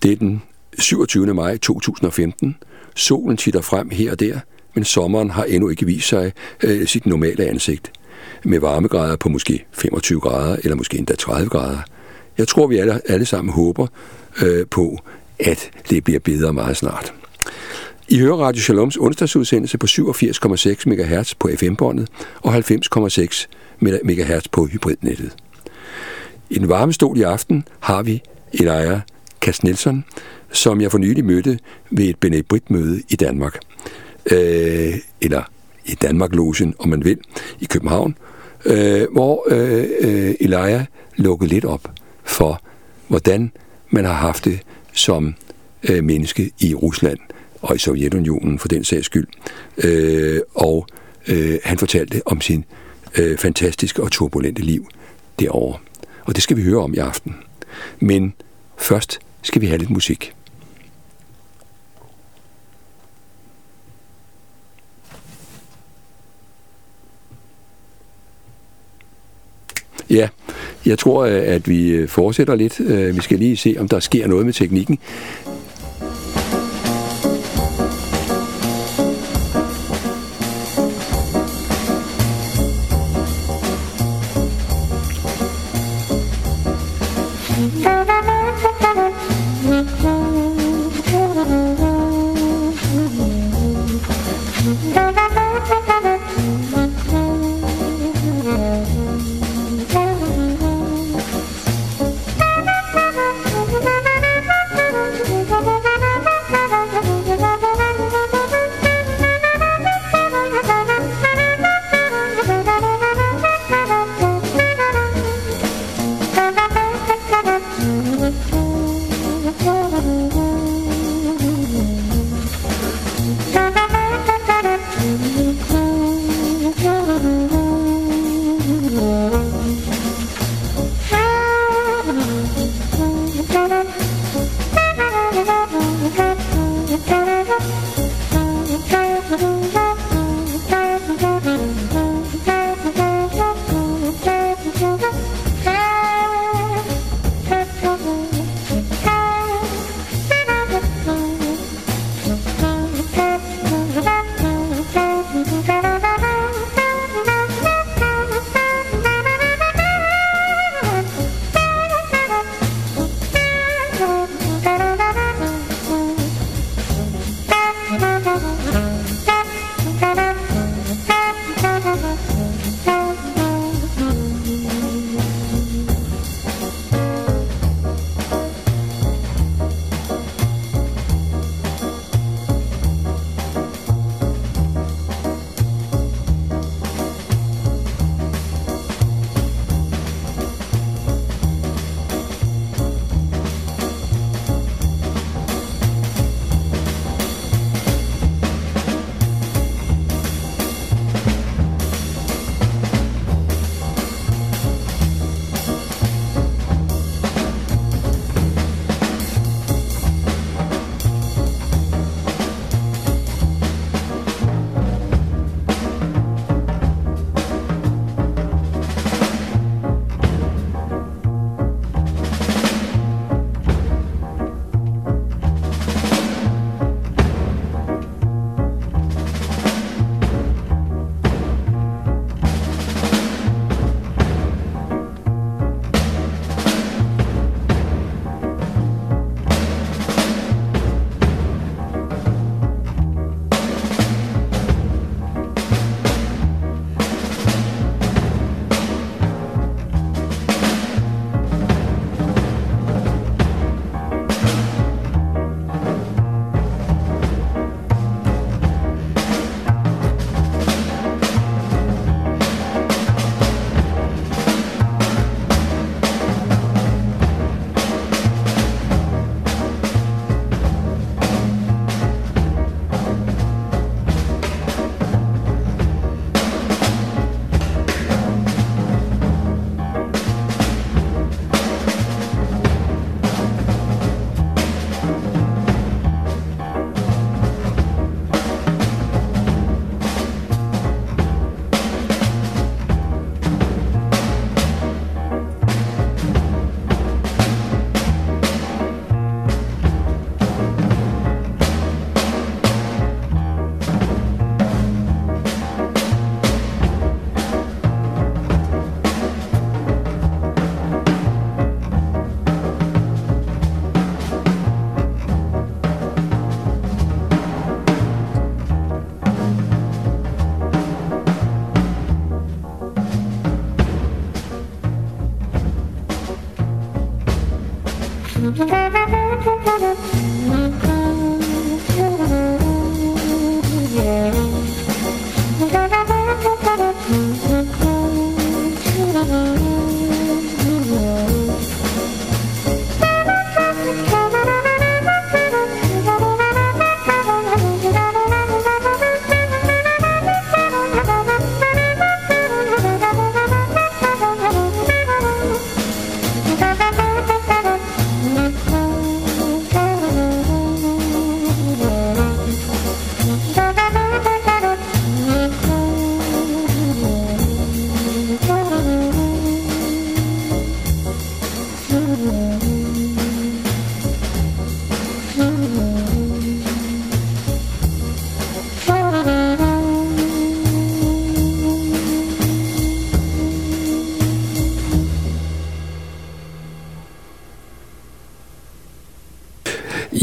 Det er den 27. maj 2015. Solen titter frem her og der, men sommeren har endnu ikke vist sig sit normale ansigt. Med varmegrader på måske 25 grader, eller måske endda 30 grader. Jeg tror, vi alle sammen håber på, at det bliver bedre meget snart. I hører Radio Shaloms onsdagsudsendelse på 87,6 MHz på FM-båndet og 90,6 MHz på hybridnettet. I den varme stol i aften har vi Elia Kast-Nielsen, som jeg for nylig mødte ved et Benebrit-møde i Danmark. Eller i Danmark-logen, om man vil, i København, hvor Elia lukkede lidt op for, hvordan man har haft det som menneske i Rusland og i Sovjetunionen for den sags skyld. Han fortalte om sin fantastiske og turbulente liv derovre. Og det skal vi høre om i aften. Men først skal vi have lidt musik. Ja, jeg tror, at vi fortsætter lidt. Vi skal lige se, om der sker noget med teknikken.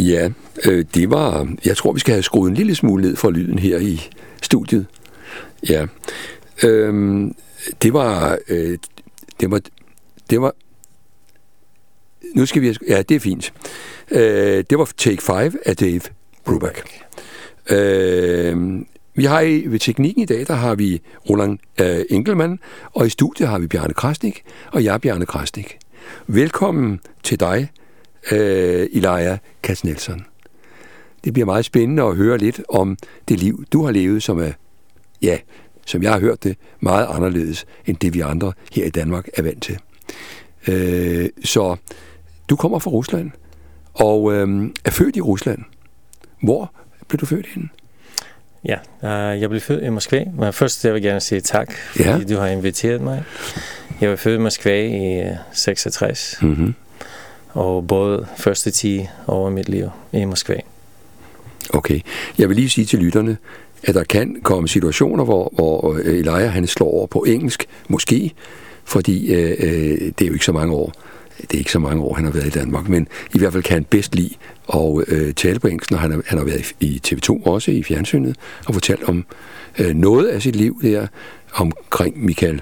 Ja, det var... Jeg tror, vi skal have skruet en lille smule ned for lyden her i studiet. Ja. Det var... Nu skal vi... Ja, det er fint. Det var Take 5 af Dave Brubeck. Vi har ved teknikken i dag, der har vi Roland Engelmann, og i studiet har vi Bjarne Krasnik, og jeg er Bjarne Krasnik. Velkommen til dig, Ilaya Katznelson. Det bliver meget spændende at høre lidt om det liv, du har levet, som er, ja, som jeg har hørt det, meget anderledes end det, vi andre her i Danmark er vant til. Så du kommer fra Rusland, og er født i Rusland. Hvor blev du født henne? Ja, jeg blev født i Moskva, men først jeg vil gerne sige tak, fordi du har inviteret mig. Jeg var født i Moskva i 66, og boede første 10 år af mit liv i Moskva. Okay. Jeg vil lige sige til lytterne, at der kan komme situationer, hvor Ilaya han slår over på engelsk, måske, fordi det er jo ikke så mange år. Det er ikke så mange år, han har været i Danmark, men i hvert fald kan han bedst lide at tale på engelsk, når han har været i TV2 også, i fjernsynet, og fortalt om noget af sit liv der, omkring Mikhail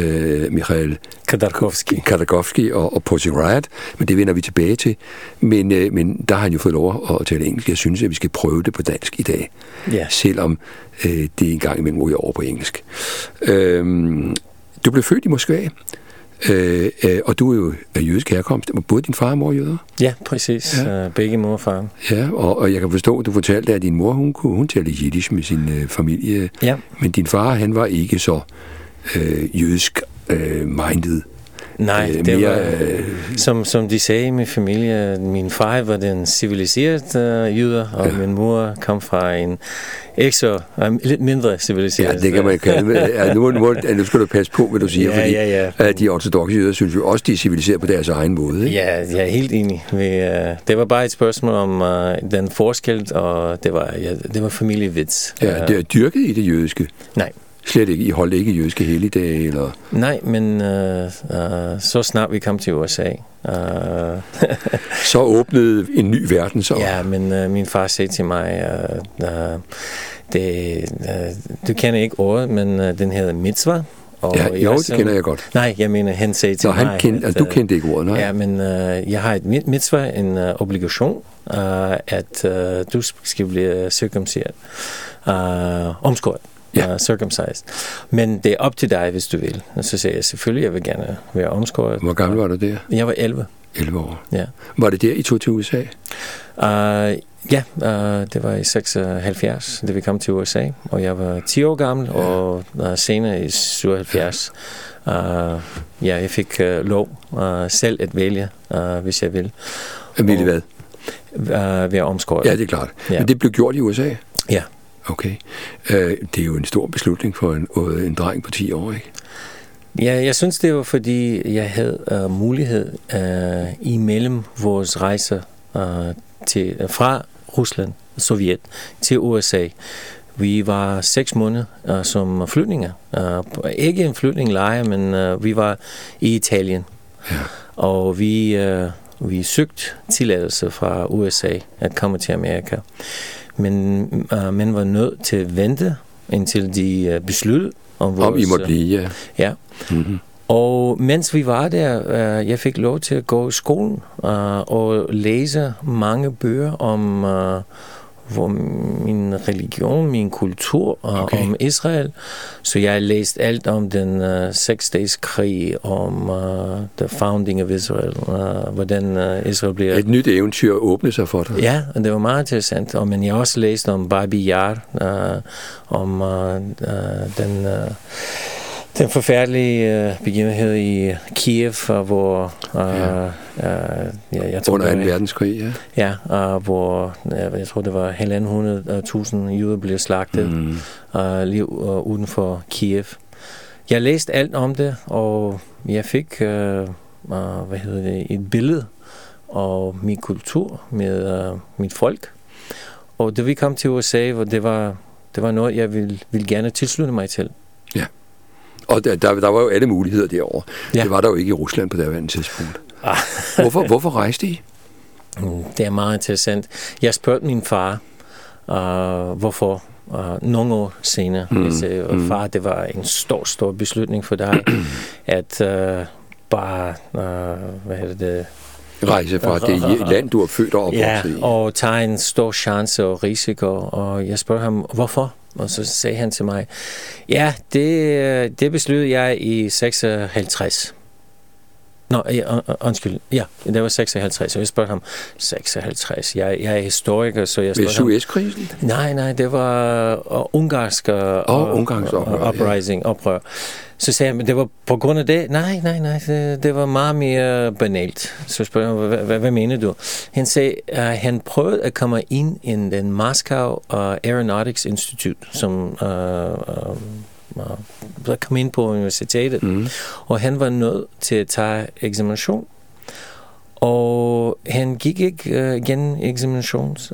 Khodorkovsky og Pussy Riot, men det vender vi tilbage til. Men der har han jo fået lov at tale engelsk. Jeg synes, at vi skal prøve det på dansk i dag, selvom det en gang imellem ryger over på engelsk. Du blev født i Moskva, og du er jo af jødisk herkomst. Både din far og mor jøder? Ja, præcis. Ja. Begge mor og far. Ja, og jeg kan forstå, at du fortalte, at din mor, hun talte jiddisch med sin familie. Ja. Men din far, han var ikke så jødisk minded. Nej, det var, som de sagde i min familie, min far var den civiliserede jøder, og min mor kom fra en lidt mindre civiliseret. Ja, det kan man kalde. Nu skal du passe på, hvad du siger, fordi de ortodokse jøder synes jo også, de er civiliseret på deres egen måde. Ikke? Ja, jeg er helt enig. Det var bare et spørgsmål om den forskel, og det var familievits. Ja, det er dyrket i det jødiske? Nej. Slet ikke? I holdt ikke jødiske helligdage? Eller? Nej, men så snart vi kom til USA. Så åbnede en ny verden så? Ja, men min far sagde til mig, du kender ikke ordet, men den hedder mitzvah. Og det kender jeg godt. Nej, jeg mener, han sagde til mig... Du kendte ikke ordet, nej? Ja, men jeg har et mitzvah, en obligation, at du skal blive cirkumciseret, omskåret. Circumcised. Men det er op til dig, hvis du vil. Og så sagde jeg, selvfølgelig, jeg vil gerne være omskåret. Hvor gammel var du der? Jeg var 11. 11 år? Ja. Var det der, I tog til USA? Det var i 76, da vi kom til USA. Og jeg var 10 år gammel, og senere i 77. Jeg fik lov selv at vælge, hvis jeg vil. Ville hvad? Være omskåret. Ja, det er klart. Ja. Men det blev gjort i USA? Ja. Okay. Det er jo en stor beslutning for en dreng på 10 år, ikke? Ja, jeg synes, det var, fordi jeg havde mulighed imellem vores rejser fra Rusland, Sovjet, til USA. Vi var 6 måneder som flytninger. Ikke en flytninglejr, men vi var i Italien. Ja. Og vi søgte tilladelse fra USA at komme til Amerika. Men man var nødt til at vente, indtil de besluttede om I måtte blive, ja. Ja. Mm-hmm. Og mens vi var der, jeg fik lov til at gå i skolen og læse mange bøger om min religion, min kultur og om Israel. Så jeg har læst alt om den 6-dages-krig, om the founding of Israel, hvordan Israel bliver... Et nyt eventyr åbnede sig for dig. Ja, og det var meget interessant. Men jeg har også læst om Babi Yar, om den forfærdelige begivenhed i Kiev, hvor jeg tror, under 2. verdenskrig, ja. Ja, hvor jeg tror, det var 1.500.000 jøder blev slagtet lige uden for Kiev. Jeg læste alt om det, og jeg fik et billede af min kultur med mit folk. Og da vi kom til USA, hvor det var noget, jeg ville gerne tilslutte mig til. Ja. Og der var jo alle muligheder derovre. Ja. Det var der jo ikke i Rusland på det tidspunkt. Hvorfor rejste I? Det er meget interessant. Jeg spurgte min far, hvorfor nogle år senere. Jeg sagde, far, det var en stor beslutning for dig, at bare, rejse fra det land, du er født og opvokset i. Og tage en stor chance og risiko. Og jeg spurgte ham, hvorfor? Og så sagde han til mig, ja, det besluttede jeg i 56. Undskyld. Ja, det var 56, og jeg spurgte ham, 56, jeg er historiker, så jeg spurgte ham... Ved Suezkrisen? Nej, det var ungarsk oprør. Så sagde han, det var på grund af det? Nej, det var meget mere banalt. Så spurgte jeg, hvad mener du? Han sagde, han prøvede at komme ind i den Moscow Aeronautics Institute, som... der kom ind på universitetet, og han var nødt til at tage eksamination, og han gik ikke igennem eksaminations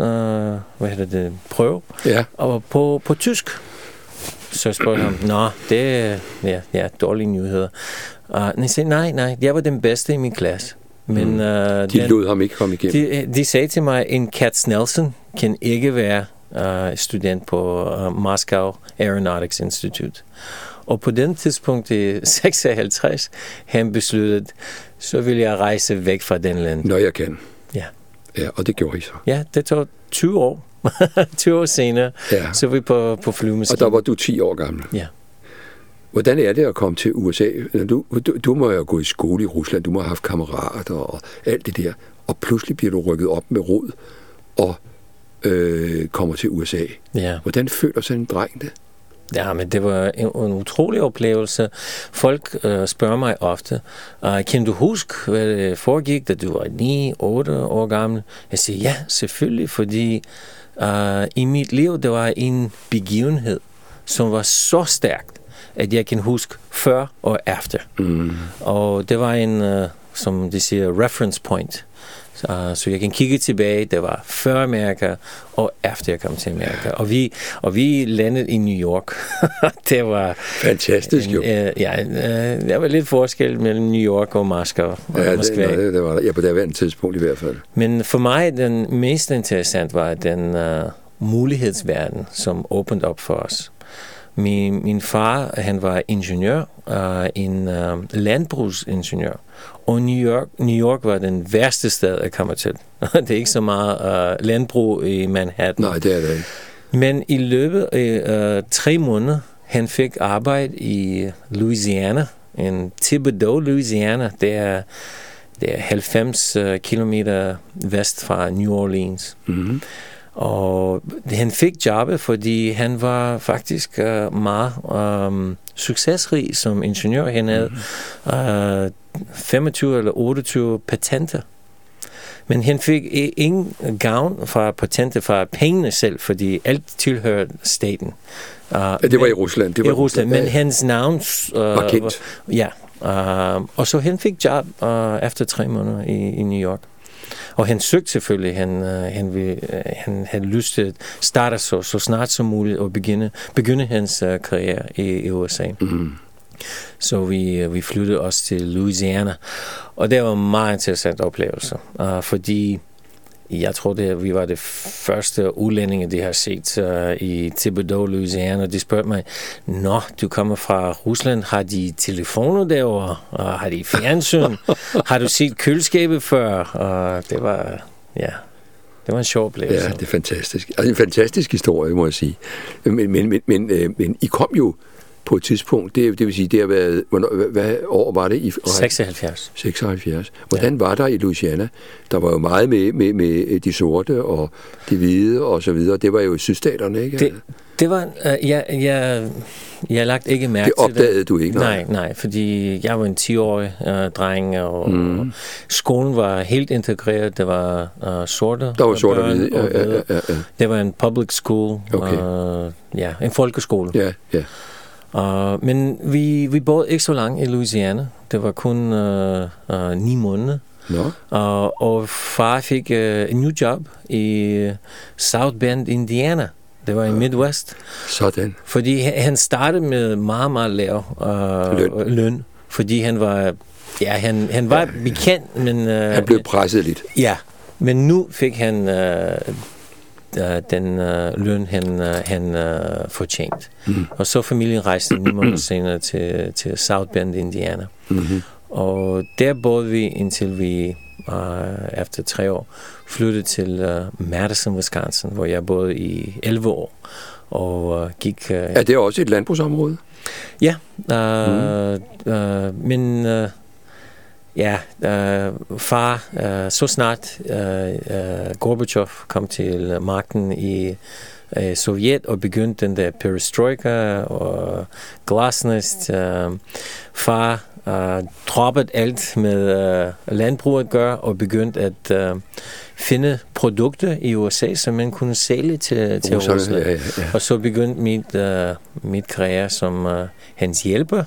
prøve, og på tysk. Så spurgte han, det er dårlige nyheder. Han sagde, nej, jeg var den bedste i min klasse. Men, de lod ham ikke komme igennem. De sagde til mig, en Katz Nelson kan ikke være student på Moscow Aeronautics Institute. Og på den tidspunkt i 56, han besluttede, så vil jeg rejse væk fra den land. Når jeg kan. Ja, og det gjorde I så. Ja, det tog 20 år. 20 år senere, så vi på flyvemaskinen. Og der var du 10 år gammel. Ja. Hvordan er det at komme til USA? Du må jo gå i skole i Rusland, du må have haft kammerater og alt det der, og pludselig bliver du rykket op med rod og kommer til USA. Ja. Hvordan føler sådan en dreng det? Ja, men det var en utrolig oplevelse. Folk spørger mig ofte, kan du huske, hvad det foregik, da du var 9-8 år gammel? Jeg siger, ja, selvfølgelig, fordi i mit liv, der var en begivenhed, som var så stærkt, at jeg kan huske før og efter. Og det var en, som de siger, reference point. Så jeg kan kigge tilbage, det var før Amerika og efter jeg kom til Amerika. Og vi landede i New York. Det var fantastisk jo. Der var lidt forskel mellem New York og Moskva. Det var der. Ja, på det her tidspunkt i hvert fald. Men for mig, den mest interessant var den mulighedsverden, som åbnede op for os. Min far, han var ingeniør, en landbrugsingeniør. Og New York var den værste sted at komme til. Det er ikke så meget landbrug i Manhattan. Nej, det er det ikke. Men i løbet af 3 måneder, han fik arbejde i Louisiana, en Thibodaux, Louisiana. Det er 90 kilometer vest fra New Orleans. Mm-hmm. Og han fik jobbet, fordi han var faktisk meget succesrig som ingeniør. Han havde 25 eller 28 patenter. Men han fik ingen gavn fra patenter fra pengene selv, fordi alt tilhørte staten. Det var i Rusland. Det var i Rusland, men hans navn var kendt. Og så han fik job efter 3 måneder i New York. Og han søgte selvfølgelig, han havde lyst til at starte så snart som muligt og begynde hans karriere i USA. Mm. Så vi flyttede os til Louisiana, og det var en meget interessant oplevelse, fordi jeg tror, vi var det første udlændinge, de har set i Thibodaux, Louisiana. De spurgte mig, du kommer fra Rusland, har de telefoner derovre? Har de fjernsyn? Har du set køleskabet før? Det var en sjov oplevelse. Ja, det er fantastisk. Altså en fantastisk historie, må jeg sige. Men I kom jo på et tidspunkt, det vil sige, det har været, hvad år var det? 76. Hvordan var der i Louisiana? Der var jo meget med de sorte og de hvide og så videre. Det var jo sydstaterne, ikke? Det var, jeg lagt ikke mærke til det. Det opdagede du ikke? Nej, fordi jeg var en 10-årig dreng, og skolen var helt integreret. Det var sorte. Der var sorte og hvide. Ja. Det var en public school. Okay. En folkeskole. Ja. Men vi boede ikke så langt i Louisiana. Det var kun 9 måneder. No. Og far fik en ny job i South Bend, Indiana. Det var i Midwest. Sådan. Fordi han startede med meget, meget lav løn. Fordi han var bekendt, men... han blev presset lidt. Ja, Men nu fik han den løn, han fortjent. Og så familien rejste 9 måneder senere til South Bend, Indiana. Og der boede vi, indtil vi efter 3 år flyttede til Madison, Wisconsin, hvor jeg boede i 11 år. Og gik... Er det også et landbrugsområde? Ja, men... far, så snart Gorbachev kom til magten i Sovjet og begyndte den der perestrojka og glasnost, far droppede alt med landbrug at gøre og begyndte at finde produkter i USA, som man kunne sælge til Rusland. Ja. Og så begyndte mit karriere som hans hjælper,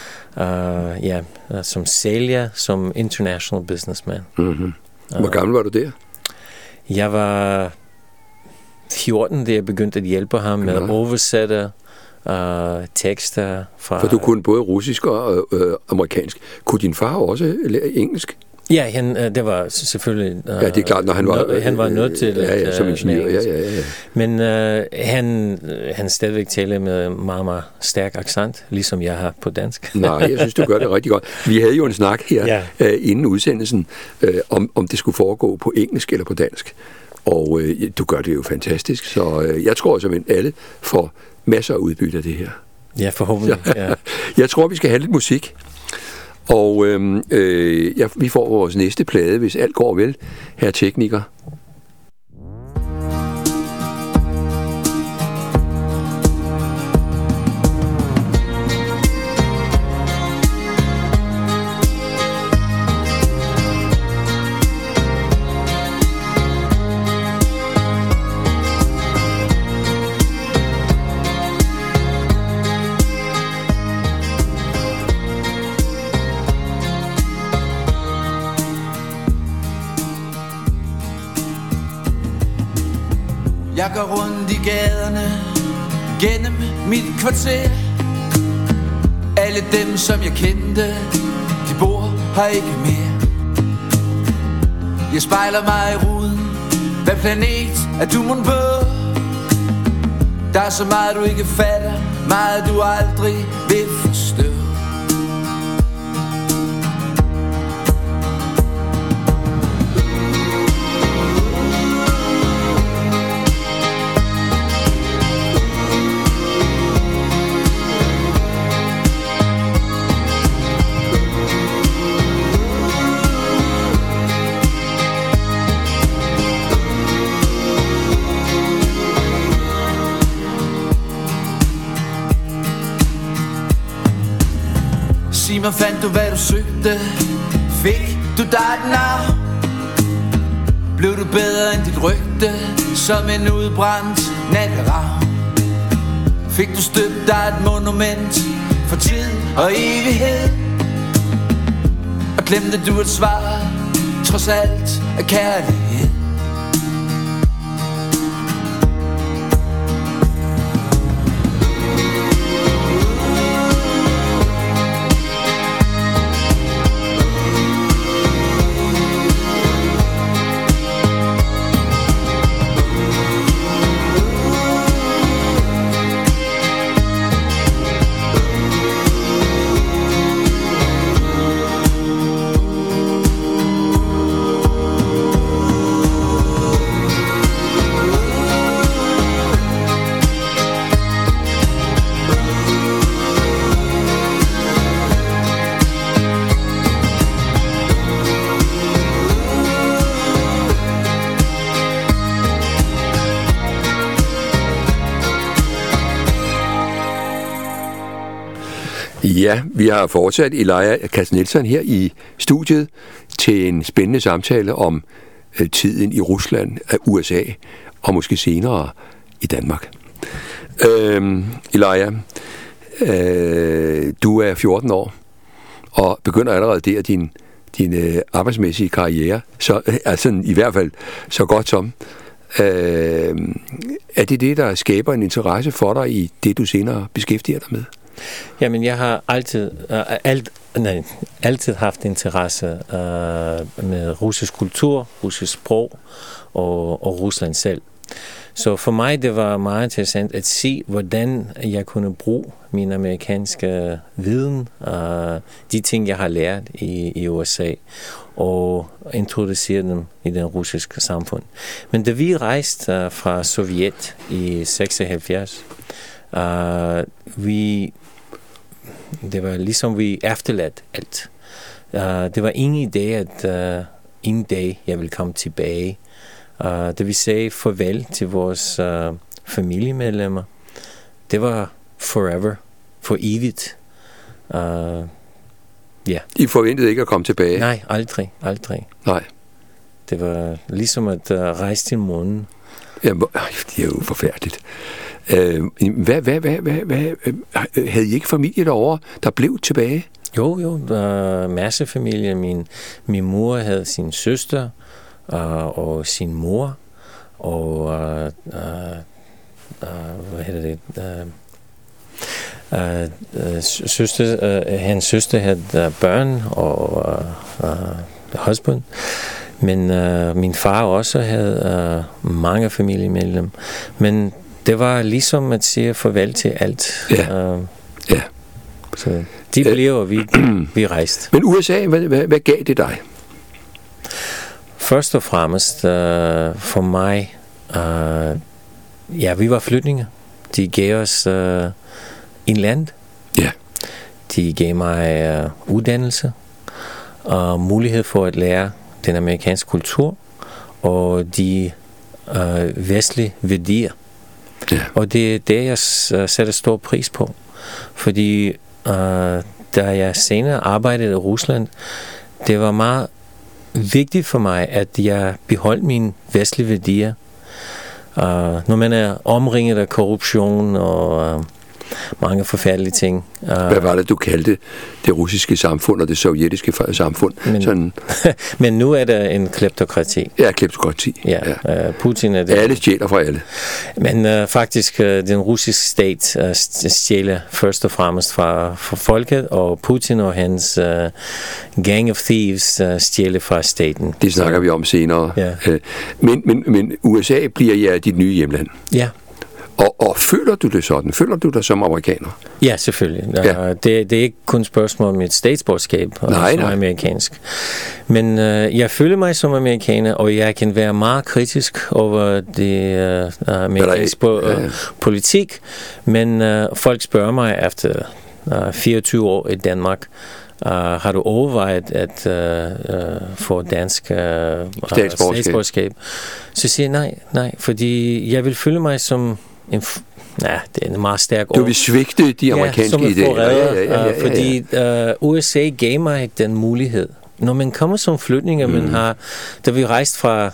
som sælger, som international businessman. Hvor gammel var du der? Jeg var 14, da jeg begyndte at hjælpe ham med at oversætte tekster fra... For du kunne både russisk og amerikansk. Kunne din far også lære engelsk? Ja, det var selvfølgelig... ja, det er klart, når han var nødt til som ingeniør. Ja. Men han stadigvæk taler med meget, meget stærk accent, ligesom jeg har på dansk. Nej, jeg synes, du gør det rigtig godt. Vi havde jo en snak her inden udsendelsen, om det skulle foregå på engelsk eller på dansk. Og du gør det jo fantastisk, så jeg tror simpelthen, alle får masser af udbytte af det her. Ja, forhåbentlig. Ja. Jeg tror, vi skal have lidt musik. Og vi får vores næste plade, hvis alt går vel, herre tekniker. Jeg går rundt i gaderne, gennem mit kvarter. Alle dem, som jeg kendte, de bor her ikke mere. Jeg spejler mig i ruden, hvad planet er du mon på? Der er så meget du ikke fatter, meget du aldrig vil forstå. Sig mig, fandt du hvad du søgte? Fik du dig et navn? Blev du bedre end dit rygte? Som en udbrændt natteravn? Fik du støbt dig et monument for tid og evighed? Og glemte du et svar, trods alt af kærlighed? Ja, vi har fortsat Elijah Krasnielsen her i studiet til en spændende samtale om tiden i Rusland, USA og måske senere i Danmark. Elijah, du er 14 år og begynder allerede der din arbejdsmæssige karriere, så altså i hvert fald så godt som. Er det, der skaber en interesse for dig i det, du senere beskæftiger dig med? Jamen, jeg har altid haft interesse med russisk kultur, russisk sprog og Rusland selv. Så for mig, det var meget interessant at se, hvordan jeg kunne bruge min amerikanske viden, de ting, jeg har lært i USA, og introducere dem i den russiske samfund. Men da vi rejste fra Sovjet i 76, det var ligesom vi efterladt alt. Det var ingen idé, at en dag jeg ville komme tilbage. Da vi sagde farvel til vores familiemedlemmer, det var forever, for evigt. I forventede ikke at komme tilbage? Nej, aldrig. Nej. Det var ligesom at rejse til månen. Jamen, det er jo forfærdeligt. Havde I ikke familie derovre, der blev tilbage? Jo, masse familie. Min mor havde sin søster og sin mor, og hans søster havde børn og husband. Men min far også havde mange familiemedlemmer. Men det var ligesom at sige farvel til alt. Ja. Så de blev, og vi rejste. Men USA, hvad gav det dig? Først og fremmest for mig, vi var flygtninge. De gav os en land. Ja. De gav mig uddannelse og mulighed for at lære den amerikanske kultur og de vestlige værdier. Ja. Og det er det, jeg sætter stor pris på. Fordi da jeg senere arbejdede i Rusland, det var meget vigtigt for mig, at jeg beholdt mine vestlige værdier. Når man er omringet af korruption og mange forfærdelige ting. Hvad var det, du kaldte det russiske samfund og det sovjetiske samfund? Men nu er der en kleptokrati. Ja, kleptokrati. Ja. Putin er det. Alle stjæler fra alle. Men faktisk, den russiske stat stjæler først og fremmest fra folket, og Putin og hans gang of thieves stjæler fra staten. Det snakker vi om senere. Ja. Men USA bliver dit nye hjemland. Ja. Og føler du det sådan? Føler du dig som amerikaner? Ja, selvfølgelig. Ja. Det er ikke kun spørgsmål om mit statsborgerskab som amerikansk. Men jeg føler mig som amerikaner, og jeg kan være meget kritisk over det amerikanske politik. Men folk spørger mig efter 24 år i Danmark, har du overvejet at få dansk statsborgerskab? Så siger jeg nej, fordi jeg vil føle mig som det er en meget stærk ord. Du vil svigte de amerikanske idéer. Fordi USA gav mig den mulighed. Når man kommer som flygtning, da vi rejste fra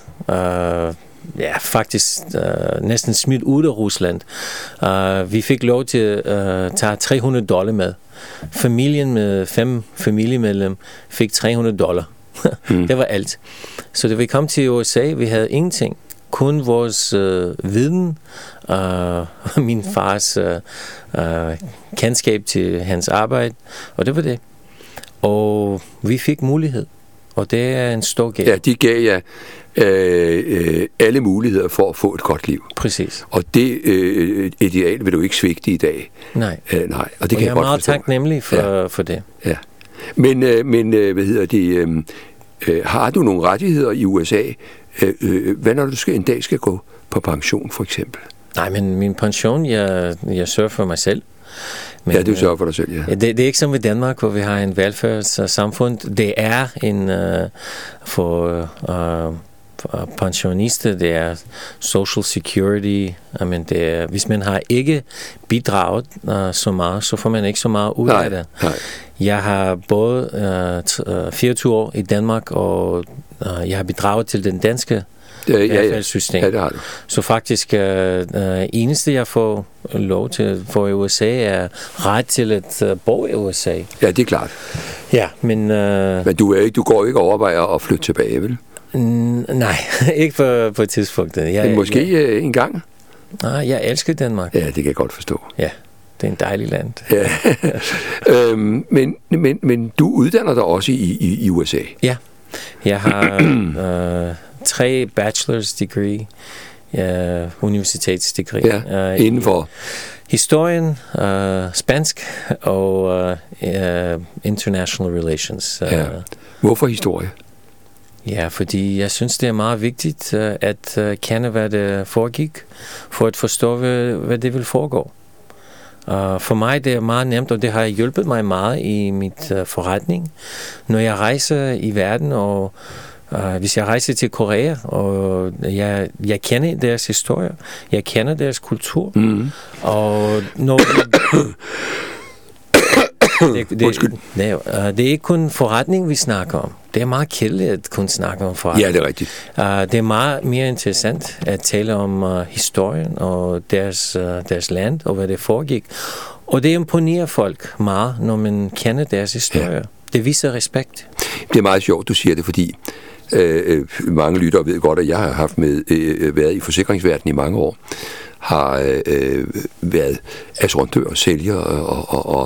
faktisk næsten smidt ud af Rusland, vi fik lov til at tage $300 med. Familien med 5 familiemedlemmer fik $300. Det var alt. Så da vi kom til USA, vi havde ingenting. Kun vores viden, min fars kendskab til hans arbejde, og det var det. Og vi fik mulighed, og det er en stor gave. Ja, de gav jer alle muligheder for at få et godt liv. Præcis. Og det ideal vil du ikke svigte i dag. Nej. Nej. Og det kan jeg er meget taknemmelig for det. Ja. Men har du nogle rettigheder i USA? Hvad når du en dag skal gå på pension, for eksempel? Nej, men min pension, jeg sørger for mig selv. Men, du sørger for dig selv, ja. Det er ikke som i Danmark, hvor vi har en velfærdssamfund. Det er en for pensionister, det er social security. Det er, hvis man har ikke bidraget så meget, så får man ikke så meget ud af det. Nej. Jeg har både 24 år i Danmark, og jeg har bidraget til den danske velfærdssystem. Ja, det har du. Så faktisk eneste jeg får lov til for i USA er ret til at bo i USA. Ja, det er klart. Ja, men du går ikke overvejer at flytte tilbage, vel? Nej, ikke på tidspunktet. Men måske en gang? Nej, jeg elsker Danmark. Ja, det kan jeg godt forstå. Ja. Det er en dejlig land. Ja. Men du uddanner dig også i USA? Ja. Jeg har 3 bachelor's degree, universitetsdegree. Ja, indenfor? Historien, spansk og international relations. Ja. Hvorfor historie? Ja, fordi jeg synes, det er meget vigtigt at kende, hvad det foregik, for at forstå, hvad det vil foregå. For mig det er meget nemt, og det har hjulpet mig meget i mit forretning. Når jeg rejser i verden, og hvis jeg rejser til Korea, og jeg kender deres historie, jeg kender deres kultur, og når det er ikke kun forretning, vi snakker om. Det er meget kedeligt at kun snakke om forretning. Ja, det er rigtigt. Det er meget mere interessant at tale om historien og deres land og hvad det foregik. Og det imponerer folk meget, når man kender deres historie. Ja. Det viser respekt. Det er meget sjovt, du siger det, fordi mange lyttere ved godt, at jeg har været i forsikringsverdenen i mange år. Har været assurandør og sælger og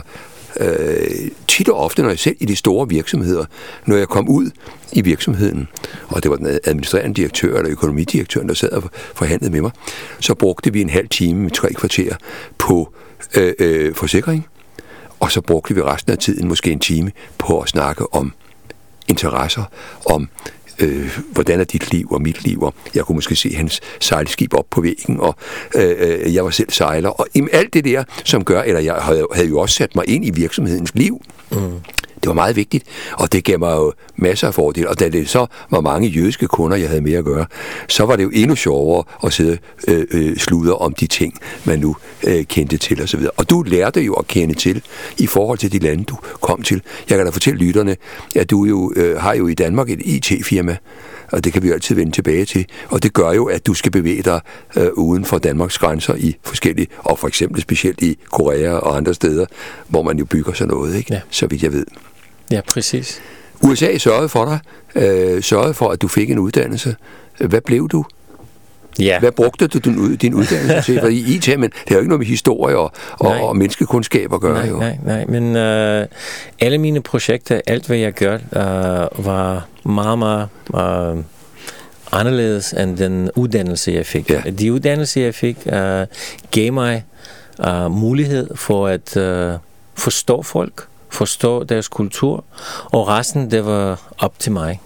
tit og ofte, når jeg selv i de store virksomheder, når jeg kom ud i virksomheden, og det var den administrerende direktør eller økonomidirektøren, der sad og forhandlede med mig, så brugte vi en halv time, 3 kvarter på forsikring, og så brugte vi resten af tiden, måske en time, på at snakke om interesser, om hvordan er dit liv og mit liv, og jeg kunne måske se hans sejlskib op på væggen, og jeg var selv sejler, og alt det der, som gør, eller jeg havde jo også sat mig ind i virksomhedens liv. Det var meget vigtigt, og det gav mig jo masser af fordele, og da det så var mange jødiske kunder, jeg havde med at gøre, så var det jo endnu sjovere at sidde sludre om de ting, man nu kendte til osv. Og du lærte jo at kende til i forhold til de lande, du kom til. Jeg kan da fortælle lytterne, at du jo har jo i Danmark et IT-firma, og det kan vi jo altid vende tilbage til, og det gør jo, at du skal bevæge dig uden for Danmarks grænser i forskellige, og for eksempel specielt i Korea og andre steder, hvor man jo bygger sådan noget, ikke? Ja. Så vidt jeg ved. Ja, præcis. USA sørgede for dig, sørgede for, at du fik en uddannelse. Hvad blev du? Ja. Hvad brugte du din uddannelse til? For i IT, men det har jo ikke noget med historie og menneskekundskab at gøre. Nej, men alle mine projekter, alt hvad jeg gør, var meget, meget anderledes end den uddannelse, jeg fik. Ja. De uddannelse, jeg fik, gav mig mulighed for at forstå folk, forstå deres kultur, og resten, det var op til mig.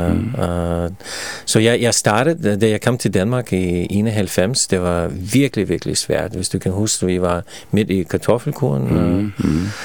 Så jeg startede, da jeg kom til Danmark i 91, det var virkelig, virkelig svært. Hvis du kan huske, vi var midt i kartoffelkuren.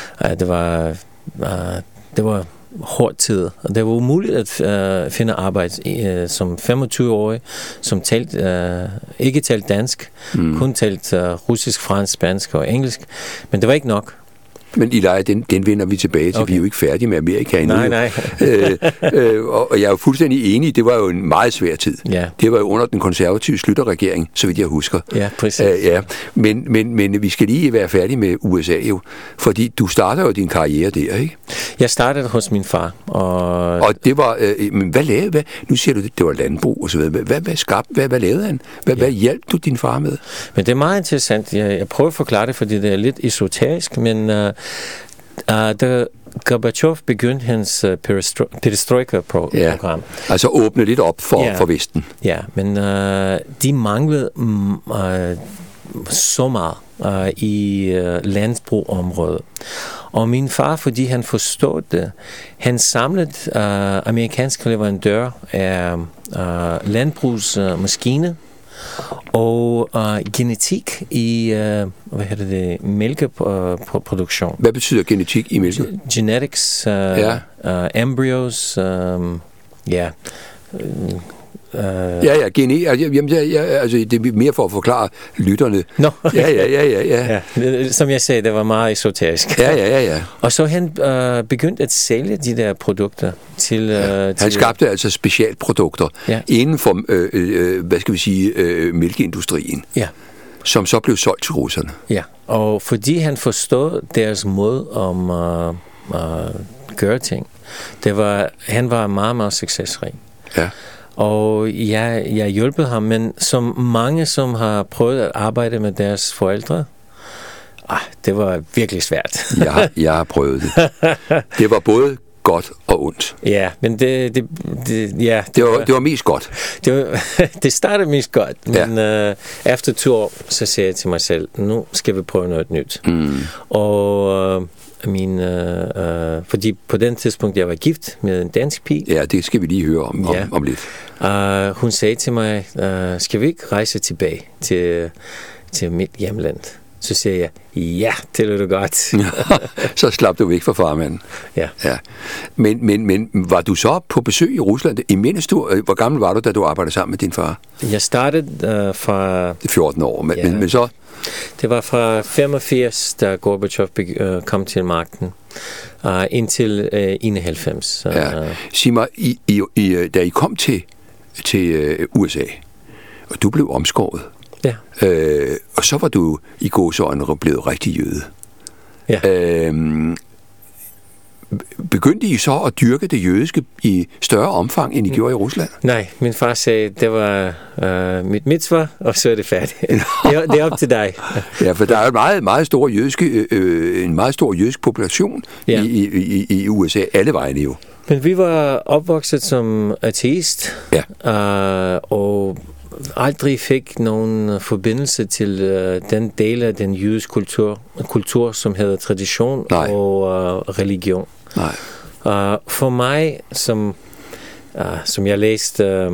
Det var hård tid, og det var umuligt at finde arbejde som 25-årig, som ikke talte dansk, kun talte russisk, fransk, spansk og engelsk, men det var ikke nok. Men Ilja, den vender vi tilbage til. Okay. Vi er jo ikke færdige med Amerika endnu. Nej. Og jeg er jo fuldstændig enig. Det var jo en meget svær tid. Ja. Det var jo under den konservative Schlüter-regering, så vidt jeg husker. Ja, præcis. Men vi skal lige være færdige med USA jo. Fordi du starter jo din karriere der, ikke? Jeg startede hos min far. Og det var... hvad lavede... nu siger du, det var landbrug og så videre. Hvad lavede han? Hvad hjalp du din far med? Men det er meget interessant. Jeg prøver at forklare det, fordi det er lidt esoterisk, men... da Gorbachev begyndte hans perestrojka-program. Ja, altså åbne lidt op for Vesten. Ja, men de manglede så meget i landbrugsområdet. Og min far, fordi han forstod det, han samlede amerikanske leverandører af landbrugsmaskiner og genetik i mælkeproduktion. Hvad betyder genetik i mælke? Genetics, embryos, altså det er mere for at forklare lytterne. No. Ja. Som jeg sagde, det var meget esoterisk. Ja. Og så han begyndte at sælge de der produkter til... Han skabte altså specialprodukter inden for, mælkeindustrien. Ja. Som så blev solgt til russerne. Ja, og fordi han forstod deres måde om at gøre ting, han var meget, meget succesrig. Ja. Og jeg hjulpet ham, men som mange, som har prøvet at arbejde med deres forældre, Det var virkelig svært. Jeg har prøvet det. Det var både godt og ondt. Ja, men det var mest godt. Det startede mest godt, men efter 2 år, så sagde jeg til mig selv, nu skal vi prøve noget nyt. Og fordi på den tidspunkt, jeg var gift med en dansk pige. Ja, det skal vi lige høre om lidt. Hun sagde til mig, skal vi ikke rejse tilbage til mit hjemland? Så siger jeg, ja, det lyder godt. Så slap du væk fra farmanden. Ja. Men var du så på besøg i Rusland? Hvor gammel var du, da du arbejdede sammen med din far? Jeg startede fra... 14 år, men så... Det var fra 85, da Gorbachev kom til magten, indtil 91. Sig mig, da I kom til USA, og du blev omskåret, ja. Og så var du i gåseøjne blevet rigtig jøde. Ja. Begyndte I så at dyrke det jødiske i større omfang, end I gjorde i Rusland? Nej, min far sagde, det var mit mitzvah, og så er det færdigt. Det er op til dig. Ja, for der er en meget stor jødisk population i USA, alle vegne jo. Men vi var opvokset som ateist, og aldrig fik nogen forbindelse til den del af den jødiske kultur, som hedder tradition og religion. Nej. For mig, som jeg læste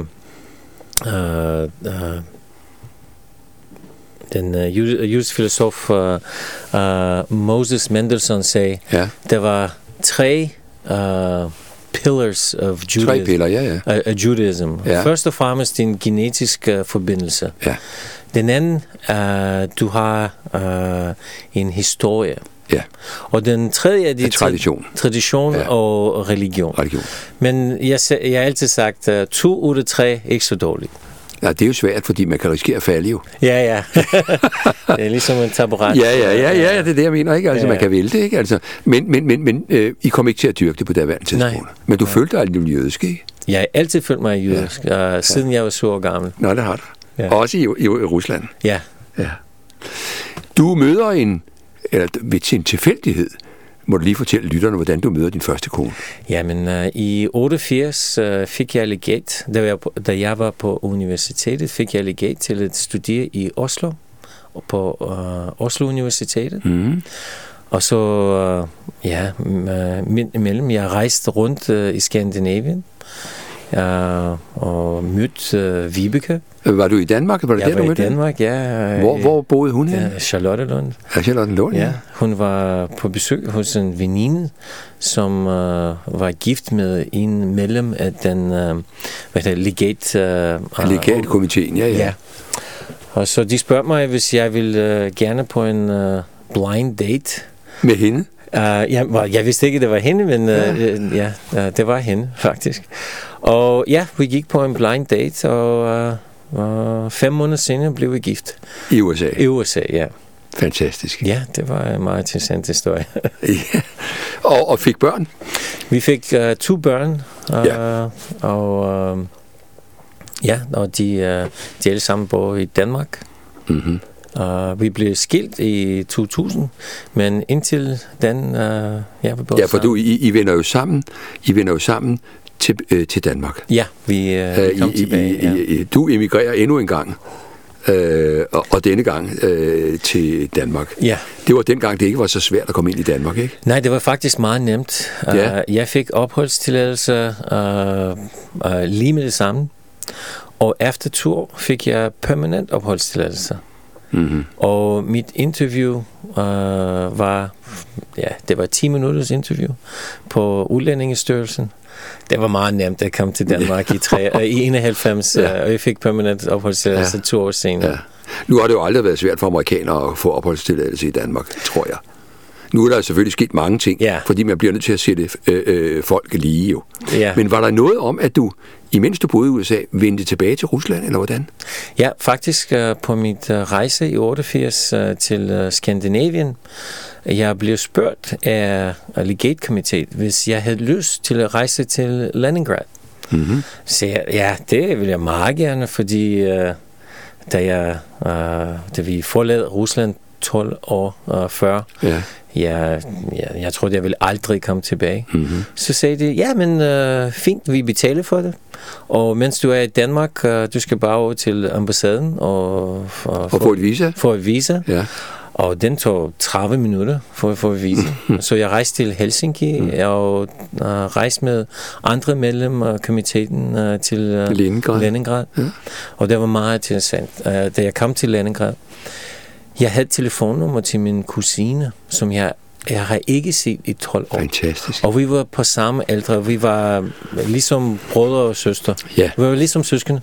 den jødiske filosof Moses Mendelssohn sagde, der var 3 pillars of Judaism. 3 piller, Judaism. Først og fremmest din genetiske forbindelse. Ja. Den anden, du har en historie. Ja. Og den tredje er tradition og religion. Men jeg har altid sagt, 2 ud af 3 ikke så dårligt. Ja, det er jo svært, fordi man kan risikere at falde jo. Ja. Det er ligesom en taburet. Ja, det er det, jeg mener, ikke? Altså, man kan vælte, ikke? Altså, men I kom ikke til at dyrke det på daværende tidspunkt. Nej. Men du følte dig aldrig jødisk, ikke? Jeg har altid følt mig jødisk, siden jeg var 7 år gammel. Nå, det har du. Ja. Også i Rusland. Ja. Du møder eller ved sin tilfældighed, må du lige fortælle lytterne, hvordan du møder din første kone? Jamen, i 88 fik jeg legat, da jeg var på universitetet, fik jeg legat til at studere i Oslo, på Oslo Universitetet. Og så, imellem, jeg rejste rundt i Skandinavien, og mødte Vibeke. Var du i Danmark? Jeg var i Danmark, ja. Hvor boede hun henne? Charlottenlund. Charlottenlund, ja. Hun var på besøg hos en veninde, som var gift med en medlem af den legatkomiteen, ja. Og så de spørger mig, hvis jeg ville gerne på en blind date. Med hende? Jeg vidste ikke, det var hende, men det var hende, faktisk. Og vi gik på en blind date, og 5 måneder senere blev vi gift. I USA? I USA, ja. Fantastisk. Ja, det var en meget interessant historie. Ja. Og fik børn? Vi fik 2 børn, og de alle sammen bor i Danmark. Mm-hmm. Vi blev skilt i 2000, men indtil den, vi boede for I vender jo sammen til Danmark. Ja, vi kom tilbage. Du emigrerer endnu en gang, og denne gang til Danmark. Ja. Det var dengang, det ikke var så svært at komme ind i Danmark, ikke? Nej, det var faktisk meget nemt. Jeg fik opholdstilladelse lige med det samme, og efter 2 år fik jeg permanent opholdstilladelse. Mm-hmm. Og mit interview det var 10 minutters interview på Udlændingestyrelsen. Det var meget nemt at komme til Danmark i 91, og jeg fik permanent opholdstilladelse 2 år senere. Ja. Nu har det jo aldrig været svært for amerikanere at få opholdstilladelse i Danmark, tror jeg. Nu er der selvfølgelig sket mange ting, fordi man bliver nødt til at sætte folk lige jo. Ja. Men var der noget om, at du, imens du boede i USA, vendte tilbage til Rusland, eller hvordan? Ja, faktisk på mit rejse i 88 til Skandinavien, jeg blev spurgt af legatkomitéet, hvis jeg havde lyst til at rejse til Leningrad. Mm-hmm. Så det ville jeg meget gerne, fordi da vi forlod Rusland 12 år før. Ja. Jeg troede, jeg ville aldrig komme tilbage. Mm-hmm. Så sagde de, ja, men fint, vi betaler for det. Og mens du er i Danmark, du skal bare over til ambassaden og få et visa. Få et visa. Ja. Og den tog 30 minutter for at få et visa. Så jeg rejste til Helsinki og rejste med andre medlemmer af komiteen til Leningrad. Ja. Og det var meget interessant. Da jeg kom til Leningrad, jeg havde telefonnummer til min kusine, som jeg har ikke set i 12 år. Fantastisk. Og vi var på samme alder. Vi var ligesom brødre og søstre. Ja. Vi var ligesom søskende.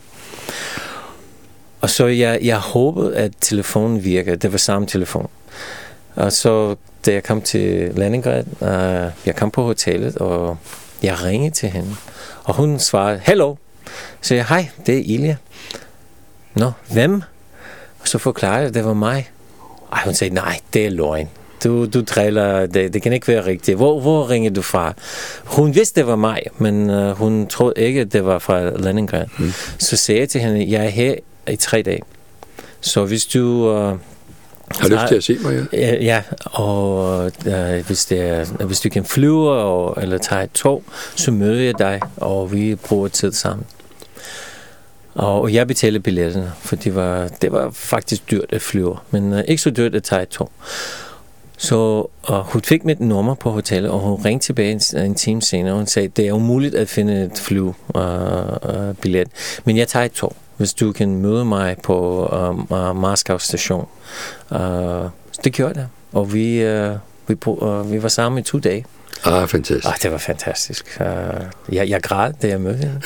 Og så jeg håbede, at telefonen virkede. Det var samme telefon. Og så da jeg kom til Leningrad, jeg kom på hotellet, og jeg ringede til hende. Og hun svarede, hello. Så jeg, hej, det er Ilja. Nå, hvem? Og så forklarede jeg, at det var mig. Ej, hun sagde, nej, det er løgn. Du driller, det kan ikke være rigtigt. Hvor ringer du fra? Hun vidste, det var mig, men hun troede ikke, at det var fra Leningrad. Så sagde jeg til hende, jeg er her i 3 dage. Så hvis du... har lyst til at se mig, ja? Ja, og hvis du kan flyve eller tage et tog, så møder jeg dig, og vi bruger tid sammen. Og jeg betalte billetterne, for det var faktisk dyrt at flyve, men ikke så dyrt at tage et tog. Så hun fik mit nummer på hotellet, og hun ringte tilbage en time senere, og hun sagde, det er umuligt at finde et flybillet, men jeg tager et tog, hvis du kan møde mig på Moskva station. Det gjorde det, og vi var sammen i 2 dage. Fantastisk. Det var fantastisk. Jeg græd, da jeg mødte hende.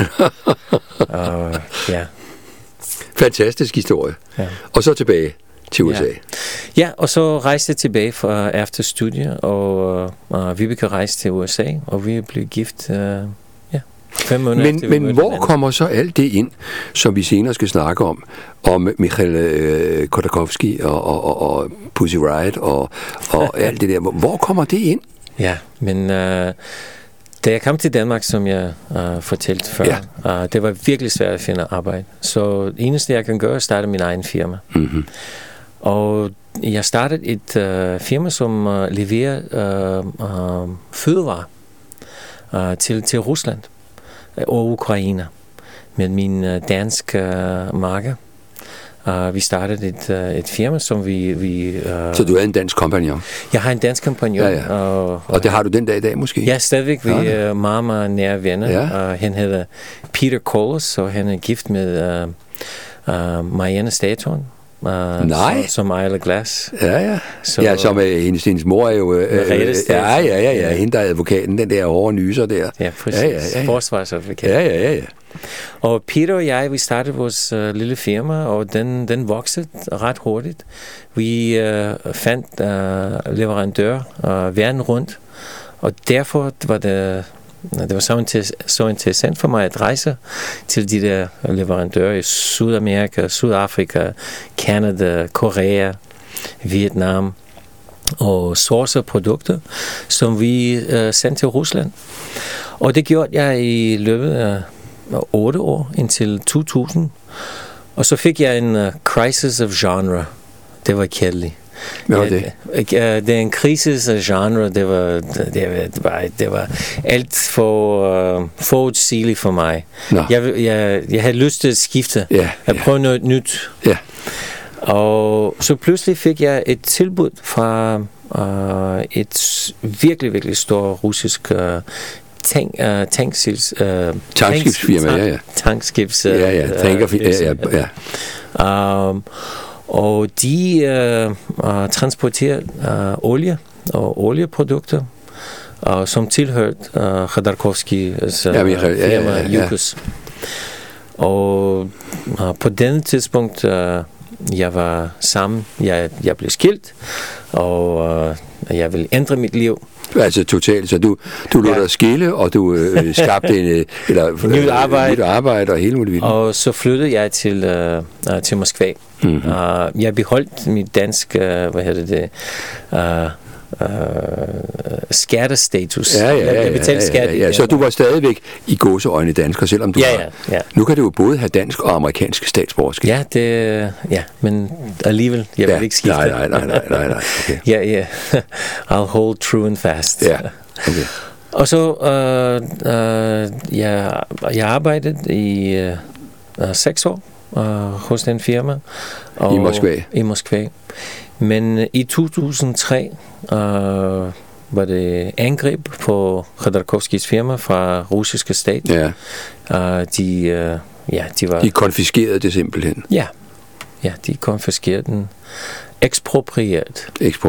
Ja. Fantastisk historie. Ja. Og så tilbage til USA. Ja, og så rejste jeg tilbage efter studier, og Vibeke rejste til USA, og vi blev gift 5 måneder efter. Men hvor kommer så alt det ind, som vi senere skal snakke om Mikhail Khodorkovsky og Pussy Riot og alt det der. Hvor kommer det ind? Ja, men da jeg kom til Danmark, som jeg fortalte før, det var virkelig svært at finde arbejde. Så det eneste, jeg kan gøre, er at starte min egen firma. Mm-hmm. Og jeg startede et firma, som leverer fødevarer til Rusland og Ukraine med min danske marke. Vi startede et firma, som vi Så du er en dansk kompagnon? Jeg har en dansk kompagnon. Ja. Og det har du den dag i dag måske? Ja, stadigvæk. Vi er meget nære venner. Ja. Han hedder Peter Kolos, og han er gift med Marianne Stathorn. Som ejer Glas. Ja. Så, som hendes mor er jo... Ja. Hende der er advokaten, den der hårde nyser der. Ja, præcis. Ja. Forsvarsadvokat. Ja. Og Peter og jeg, vi startede vores lille firma, og den voksede ret hurtigt. Vi fandt leverandører verden rundt, og derfor var det var så interessant for mig at rejse til de der leverandører i Sydamerika, Sydafrika, Canada, Korea, Vietnam, og source produkter, som vi sendte til Rusland. Og det gjorde jeg i løbet af 8 år, indtil 2000. Og så fik jeg en crisis of genre. Det var kedeligt. Hvad var det? Det er en krisis af genre. Det var alt for forudsigeligt for mig. Jeg havde lyst til at skifte. At prøve noget nyt. Ja. Og så pludselig fik jeg et tilbud fra et virkelig, virkelig stort russisk tankskibsfirma, tankerfirma. Og de transporterer olie og olieprodukter, som tilhørte Khodorkovskys firma Yukos. Og på denne tidspunkt, jeg var sammen, jeg blev skilt, og jeg ville ændre mit liv. Altså totalt, så du lod dig skille, og du skabte nyt arbejde og hele muligt. Og så flyttede jeg til Moskva. Mm-hmm. Jeg beholdt mit dansk, skattestatus. Jeg betalte skat. Ja, så du var stadigvæk i gåseøjne dansker, selvom du var... Ja. Nu kan du jo både have dansk og amerikansk statsborgerskab. Men alligevel, jeg vil ikke skifte. Nej. Okay. Ja. I'll hold true and fast. Ja, okay. Og så, jeg arbejdede i 6 år hos den firma. Og I Moskva. Men i 2003 var det angreb på Khodorkovskijs firma fra russiske stat. Ja. De konfiskerede det simpelthen. Ja, de konfiskerede den. Eksproprieret,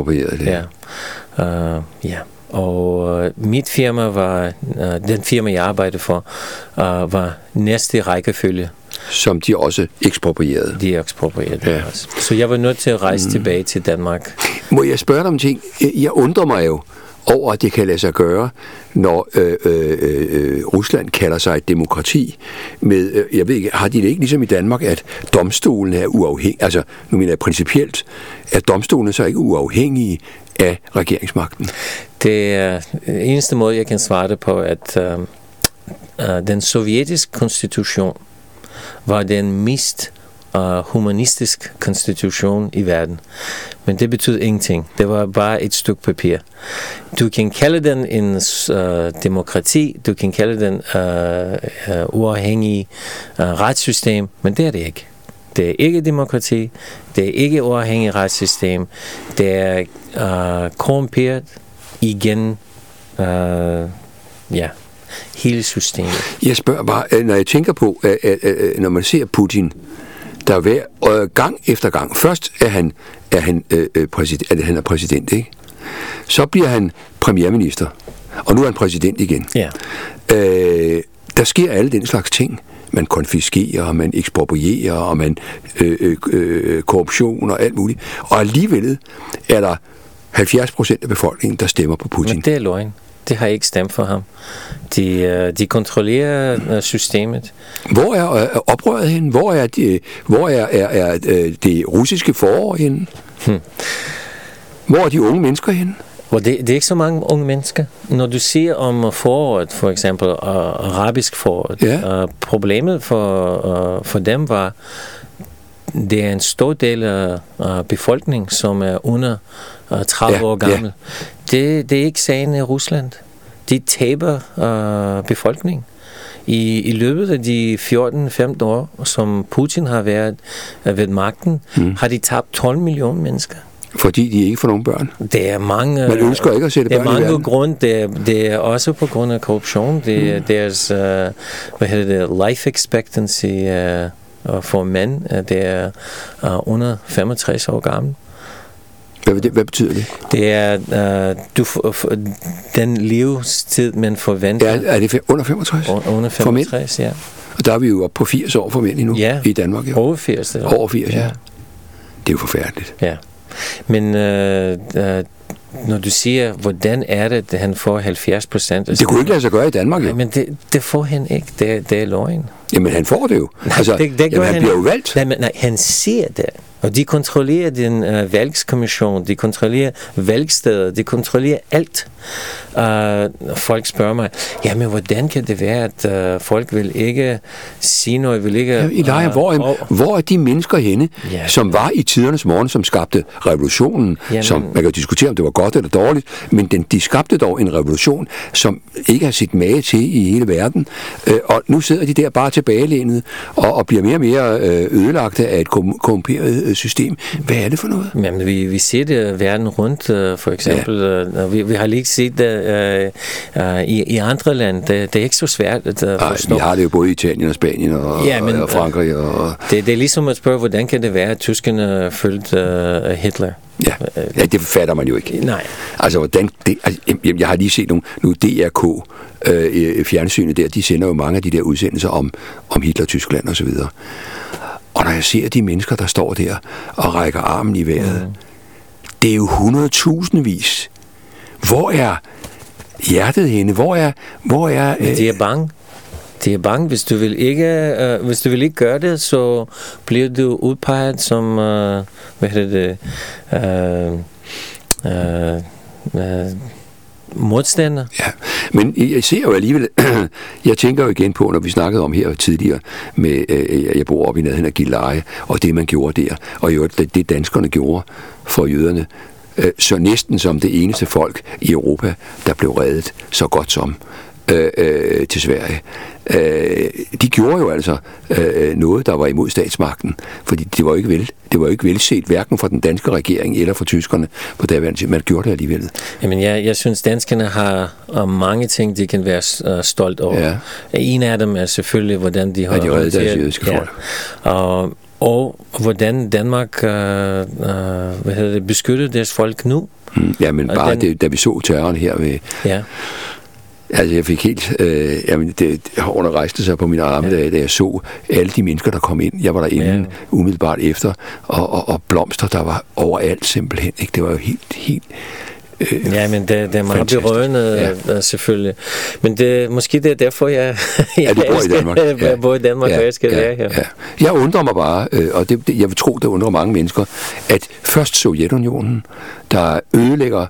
ja. Og mit firma var, den firma jeg arbejdede for, var næste rækkefølge. Som de også eksproprierede. De eksproprierede også. Så jeg var nødt til at rejse tilbage til Danmark. Må jeg spørge dig om ting? Jeg undrer mig jo over, at det kan lade sig gøre, når Rusland kalder sig et demokrati. Jeg ved ikke, har de det ikke ligesom i Danmark, at domstolene er uafhængige? Altså, nu mener jeg principielt, at domstolene så ikke uafhængige af regeringsmagten? Det er eneste måde, jeg kan svare det på, at den sovjetiske konstitution var den mest humanistisk konstitution i verden. Men det betyder ingenting. Det var bare et stykke papir. Du kan kalde den en demokrati, du kan kalde den uafhængig retssystem, men det er det ikke. Det er ikke demokrati, det er ikke uafhængig retssystem, det er korrumperet igen, hele systemet. Jeg spørger bare, når jeg tænker på, når man ser Putin, der er gang efter gang. Først er han præsident, ikke? Så bliver han premierminister, og nu er han præsident igen. Ja. Der sker alle den slags ting. Man konfiskerer, man eksproprierer, og man korruption og alt muligt. Og alligevel er der 70% af befolkningen, der stemmer på Putin. Men det er løgn. Det har ikke stemt for ham. De kontrollerer systemet. Hvor er oprøret henne? Hvor er det russiske forår henne? Hvor er de unge mennesker henne? Det er ikke så mange unge mennesker. Når du siger om foråret, for eksempel arabisk foråret, problemet for dem var, det er en stor del af befolkningen, som er under 30 år gammel. Det er ikke sagen i Rusland. De taber befolkningen. I løbet af de 14-15 år, som Putin har været ved magten, har de tabt 12 millioner mennesker. Fordi de ikke får nogen børn? Det er mange... Man ønsker ikke at sætte børn i verden? Det er mange grunde. Det er også på grund af korruption. Det er deres life expectancy for mænd. Det er under 65 år gammel. Hvad betyder det? Det er den livstid, man forventer. Er det under 65? Under 65, ja. Og der er vi jo oppe på 80 år for mænd nu i Danmark. Jo. Over 80. Over 80, ja. Det er jo forfærdeligt. Ja. Men når du siger, hvordan er det, at han får 70%? Det kunne ikke lade sig gøre i Danmark, jo. Men det får han ikke. Det er løgn. Jamen, han får det jo. Altså, det han bliver jo valgt. Nej, han siger det. Og de kontrollerer den valgskommission, de kontrollerer valgsteder, de kontrollerer alt. Folk spørger mig, jamen hvordan kan det være, at folk vil ikke sige noget, vil ikke... Hvor er de mennesker henne, som var i tidernes morgen, som skabte revolutionen, som man kan diskutere, om det var godt eller dårligt, men de skabte dog en revolution, som ikke har set mage til i hele verden, og nu sidder de der bare tilbagelænet og bliver mere og mere ødelagte af et korrumperet system. Hvad er det for noget? Jamen, vi ser det verden rundt, for eksempel. Vi har lige set det i andre lande. Det er ikke så svært at forstå. Vi har det jo både i Italien og Spanien og Frankrig. Det er ligesom at spørge, hvordan kan det være, at tyskerne følte Hitler? Ja, det fatter man jo ikke. Nej. Altså, hvordan det, jeg har lige set nu DRK, fjernsynet der, de sender jo mange af de der udsendelser om Hitler, Tyskland og så videre. Og når jeg ser de mennesker, der står der og rækker armen i vejret, det er jo 100.000-vis. Hvor er hjertet henne? Hvor er... Men de er bange. De er bange. Hvis du vil ikke gøre det, så bliver du udpeget som modstander. Ja, men jeg ser jo alligevel, jeg tænker jo igen på, når vi snakkede om her tidligere, med, jeg bor oppe i nærheden af Gilleleje, og det man gjorde der, og jo det danskerne gjorde for jøderne, så næsten som det eneste folk i Europa, der blev reddet så godt som til Sverige. De gjorde jo altså noget, der var imod statsmagten, fordi det var jo ikke velset, hverken fra den danske regering eller fra tyskerne på daværende. Man gjorde det alligevel. Jamen, jeg synes, danskerne har mange ting, de kan være stolt over. Ja. En af dem er selvfølgelig, hvordan de har reddet deres jødiske folk. Og hvordan Danmark beskyttede deres folk nu. Ja, men og bare da vi så terroren her ved... Ja. Altså, jeg fik helt... det underrejste sig på mine arme, da jeg så alle de mennesker, der kom ind. Jeg var derinde umiddelbart efter, og blomster, der var overalt simpelthen. Ikke? Det var jo helt ja, men det er meget berørende, selvfølgelig. Men måske det er derfor, jeg bor i Danmark. Jeg bor i Danmark, og jeg skal være her. Ja. Jeg undrer mig bare, og jeg vil tro, det undrer mange mennesker, at først Sovjetunionen, der ødelægger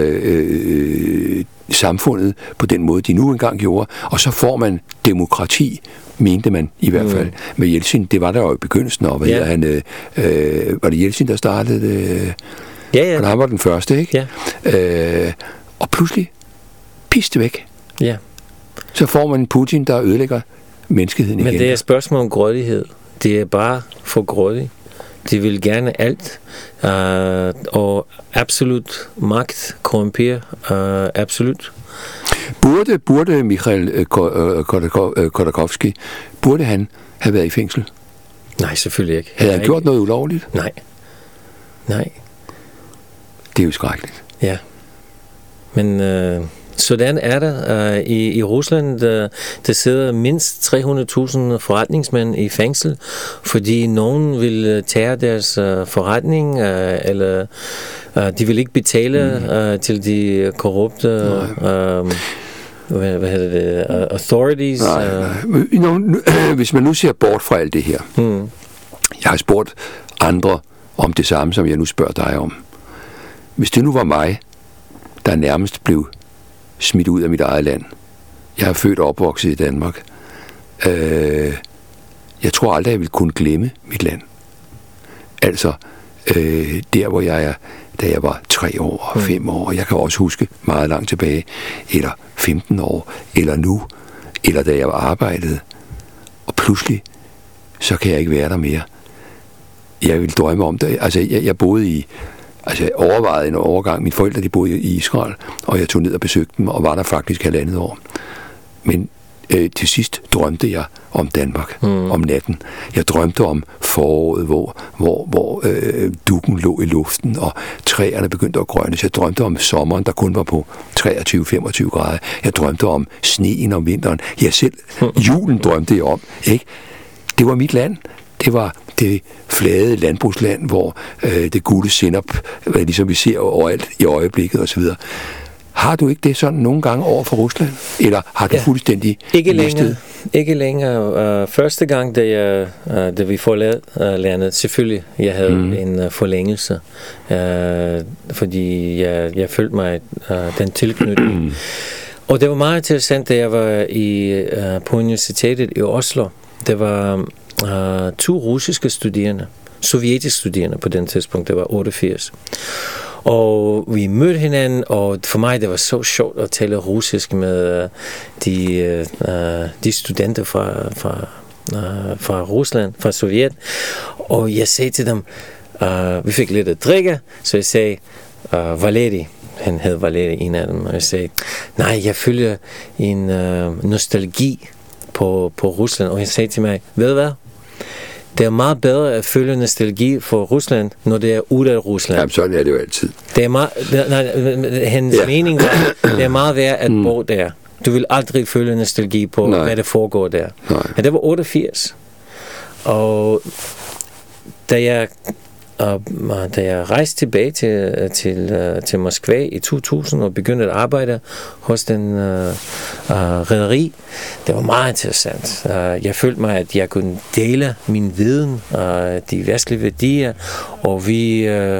samfundet på den måde, de nu engang gjorde, og så får man demokrati, mente man i hvert fald med Jeltsin. Det var der jo i begyndelsen, og var det Jeltsin, der startede Ja. Og han var den første, ikke? Ja. Og pludselig piste væk. Ja. Så får man en Putin, der ødelægger menneskeheden igen. Men det er et spørgsmål om grådighed. Det er bare for grådig. De vil gerne alt. Og absolut magt korrumperer absolut. Burde Mikhail Khodorkovsky, burde han have været i fængsel? Nej, selvfølgelig ikke. Havde han gjort noget ulovligt? Nej. Det er jo skrækkeligt. Ja. Men sådan er der. I Rusland, der sidder mindst 300.000 forretningsmænd i fængsel, fordi nogen vil tage deres forretning, eller de vil ikke betale til de korrupte hvad hedder det, authorities. Nej. Hvis man nu ser bort fra alt det her, jeg har spurgt andre om det samme, som jeg nu spørger dig om. Hvis det nu var mig, der nærmest blev smidt ud af mit eget land. Jeg er født og opvokset i Danmark. Jeg tror aldrig, jeg ville kunne glemme mit land. Altså, der hvor jeg er, da jeg var 3 år og 5 år, og jeg kan også huske meget langt tilbage, eller 15 år, eller nu, eller da jeg arbejdede. Og pludselig, så kan jeg ikke være der mere. Jeg ville drømme om det. Altså, jeg boede i... Altså, jeg overvejede en overgang. Mine forældre, de boede i Israel, og jeg tog ned og besøgte dem, og var der faktisk 1,5 år. Men til sidst drømte jeg om Danmark, om natten. Jeg drømte om foråret, hvor dukken lå i luften, og træerne begyndte at grønnes. Jeg drømte om sommeren, der kun var på 23-25 grader. Jeg drømte om sneen om vinteren. Jeg selv, julen drømte jeg om, ikke? Det var mit land. Det var det flade landbrugsland, hvor det gule sennep, ligesom vi ser overalt i øjeblikket osv. Har du ikke det sådan nogle gange over for Rusland? Eller har du fuldstændig mistet? Ikke længere. Første gang, da vi forlod landet, selvfølgelig, jeg havde en forlængelse, fordi jeg følte mig den tilknytning. Og det var meget interessant, da jeg var på universitetet i Oslo. Det var 2 russiske studerende, sovjetiske studerende på den tidspunkt, det var 88. Og vi mødte hinanden, og for mig det var så sjovt at tale russisk med de studenter fra Rusland, fra Sovjet. Og jeg sagde til dem, vi fik lidt at drikke, så jeg sagde, Valeri, han hed Valeri, en af dem, og jeg sagde, nej, jeg følger en nostalgi på Rusland, og han sagde til mig, ved du hvad? Det er meget bedre at følge nostalgi for Rusland, når det er ude af Rusland. Jamen, sådan er det jo altid. Det er meget, hans mening var, det er meget værd at bo der. Du vil aldrig føle nostalgi på, hvad der foregår der. Men det var 88. Og da jeg rejste tilbage til Moskva i 2000 og begyndte at arbejde hos den rederi, det var meget interessant. Jeg følte mig, at jeg kunne dele min viden, de vestlige værdier, og vi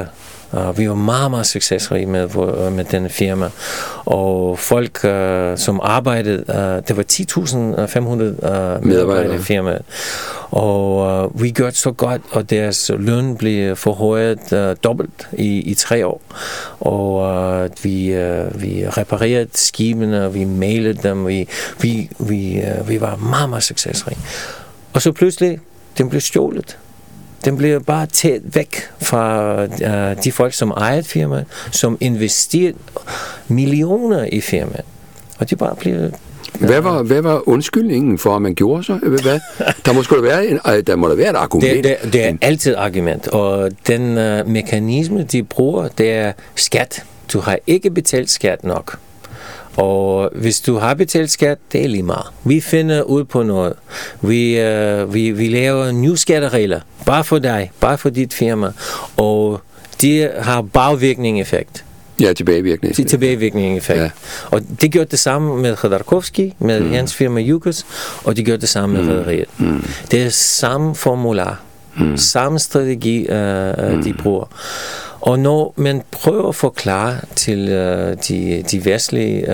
Vi var meget, meget succesrige med denne firma. Og folk, som arbejdede, det var 10.500 medarbejdere i firmaet. Og vi gjorde det så godt, og deres løn blev forhøjet dobbelt i 3 år. Og vi reparerede skibene, vi malede dem, vi var meget, meget succesrige. Og så pludselig, den blev stjålet. Den blev bare taget væk fra de folk, som ejede firmaet, som investerede millioner i firmaet. Og de bare blev... Hvad var undskyldningen for, at man gjorde så? Hvad? Der må da være et argument. Det er altid argument, og den mekanisme, de bruger, det er skat. Du har ikke betalt skat nok. Og hvis du har betalt skat, det er lige meget. Vi finder ud på noget. Vi laver nye skatteregler, bare for dig, bare for dit firma. Og de har bagvirkning effekt. Ja, tilbagevirkning effekt. Ja. Og de gjorde det samme med Khodorkovsky, med hans firma Yukos, og de gjorde det samme med rederiet. Det er samme formular, samme strategi, de bruger. Og når man prøver at forklare til de vestlige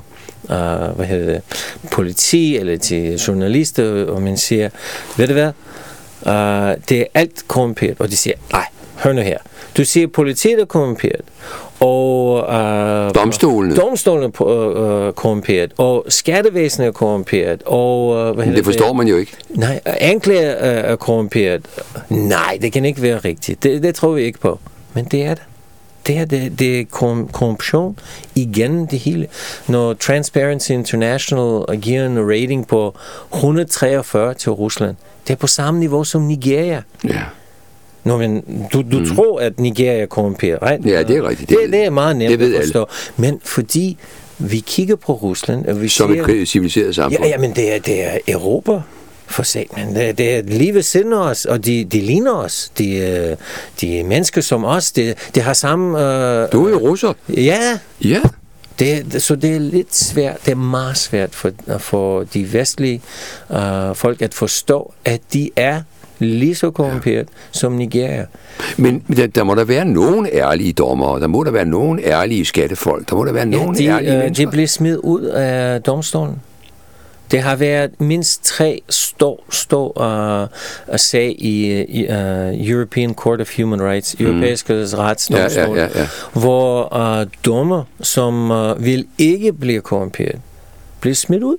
politi eller til journalister, og man siger, ved du hvad, det er alt korrumperet, og de siger, nej, hør nu her, du siger, politiet er korrumperet, og domstolene er korrumperet, og skattevæsenet er korrumperet, og det forstår man jo ikke. Nej, anklager er korrumperet. Nej, det kan ikke være rigtigt. Det tror vi ikke på. Men det er det. Det er korruption igen det hele. Når Transparency International giver en rating på 143 til Rusland, det er på samme niveau som Nigeria. Ja. Når du tror, at Nigeria er korrumperet, right? Ja, det er rigtigt. Det er meget nemt at forstå. Alle. Men fordi vi kigger på Rusland, og vi som et civiliseret samfund. Ja, men det er Europa. For satan, det er lige ved siden af os, og de ligner os. De er mennesker som os. De har samme... Du er jo russer. Ja. Ja. Så det er lidt svært. Det er meget svært for de vestlige folk at forstå, at de er lige så korrumperet som Nigeria. Men der må der være nogen ærlige dommere, der må der være nogen ærlige skattefolk, der må der være nogen ærlige mennesker. De blev smidt ud af domstolen. Det har været mindst 3 stor sag i European Court of Human Rights, europæiske retsdomstol, hvor dommer, som vil ikke blive korrumperet, bliver smidt ud.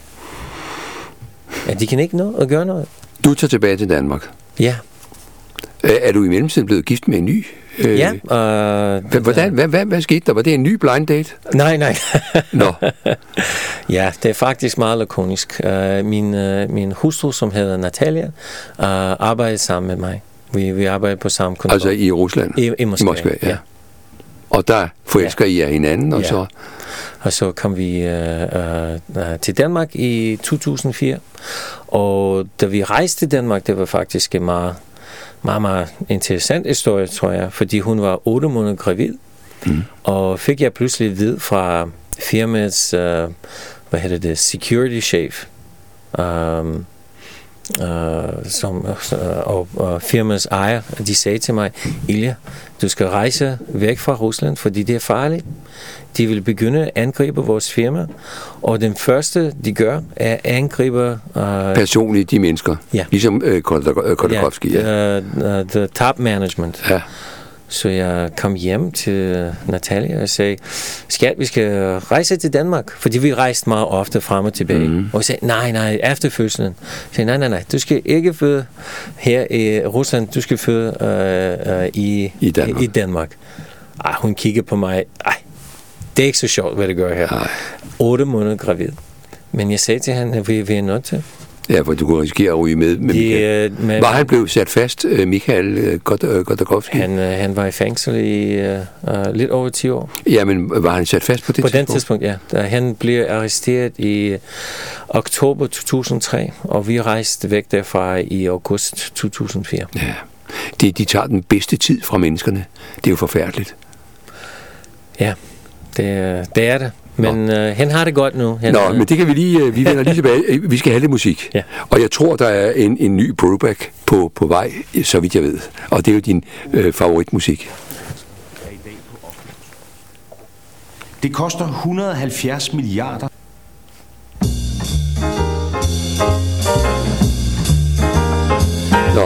Ja, de kan ikke nå at gøre noget. Du tager tilbage til Danmark? Ja. Er du i mellemtiden blevet gift med en ny? Ja. Hvad skete der? Var det en ny blind date? Nej. Nå. Ja, det er faktisk meget lakonisk. Min hustru, som hedder Natalia, arbejder sammen med mig. Vi arbejder på samme kontor. Altså i Rusland? I Moskva, ja. Og der forelsker I af hinanden, og så... Og så kom vi til Danmark i 2004. Og da vi rejste til Danmark, det var faktisk en meget interessant historie, tror jeg, fordi hun var 8 måneder gravid, og fik jeg pludselig vid fra firmaets, security chef, og firmaets ejer, de sagde til mig, Ilja, du skal rejse væk fra Rusland, fordi det er farligt. De vil begynde at angribe vores firma, og den første, de gør, er at angribe... personligt de mennesker, ligesom Khodorkovsky. The top management. Ja. Så jeg kom hjem til Natalia og sagde, skat, vi skal rejse til Danmark, fordi vi rejste meget ofte frem og tilbage. Og jeg sagde, nej, efter fødslen. Jeg sagde, nej, du skal ikke føde her i Rusland, du skal føde i Danmark. Hun kiggede på mig, det er ikke så sjovt, hvad det gør her. 8 måneder gravid. Men jeg sagde til hende, at vi er nødt til. Ja, for du kunne risikere at ryge med Michael. Var han blevet sat fast, Michael Khodorkovsky? Han var i fængsel i lidt over 10 år. Ja, men var han sat fast på det tidspunkt? På den tidspunkt, ja. Han blev arresteret i oktober 2003, og vi rejste væk derfra i august 2004. Ja, de tager den bedste tid fra menneskerne. Det er jo forfærdeligt. Ja, det er det. Men han har det godt nu. Men det kan vi lige, vi vender lige tilbage. Vi skal have lidt musik. Ja. Og jeg tror, der er en ny Brubeck på vej, så vidt jeg ved. Og det er jo din favoritmusik. Det koster 170 milliarder. Nå.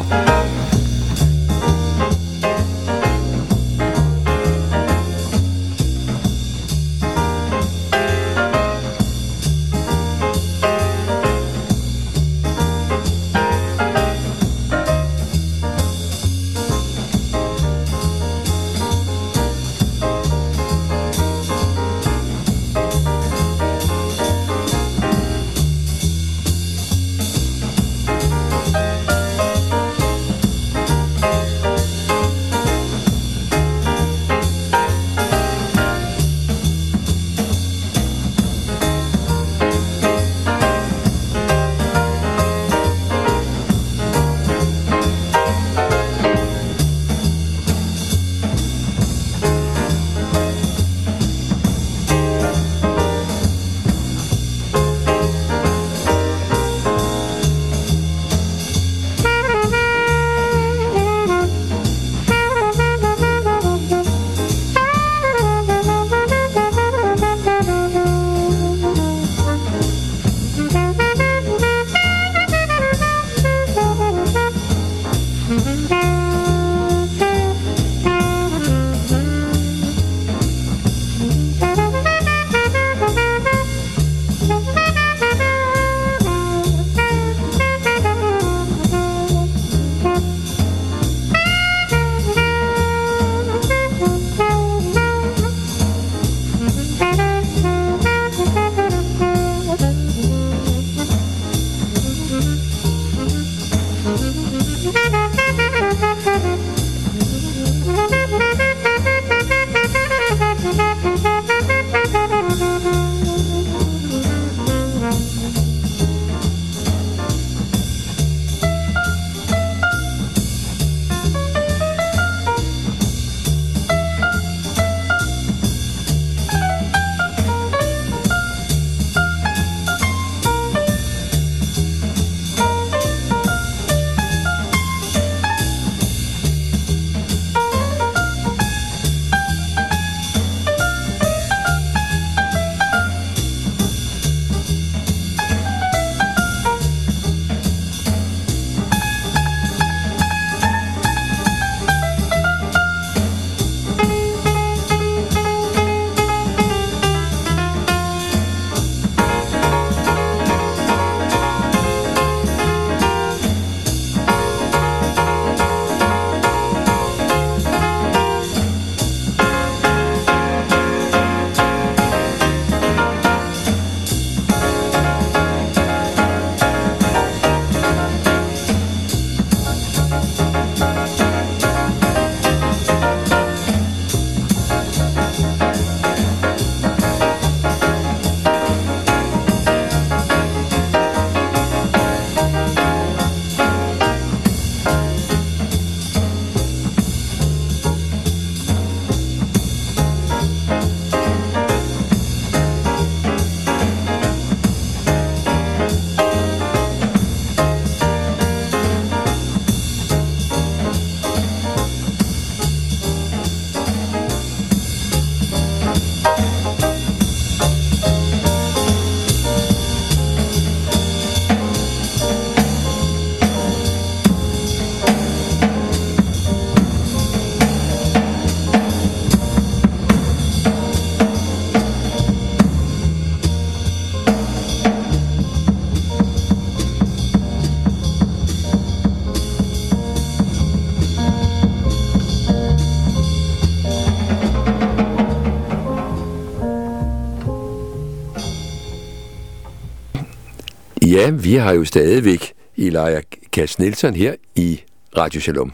Ja, vi har jo stadigvæk Elijah Katz Nielsen her i Radio Shalom.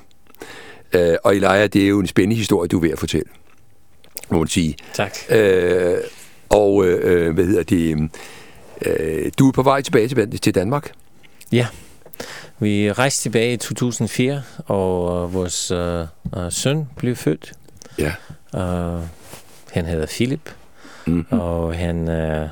Og Elijah, det er jo en spændende historie, du er ved at fortælle, må man sige. Tak. Du er på vej tilbage til Danmark? Ja, vi rejste tilbage i 2004, og vores søn blev født. Ja. Han hedder Philip, og han er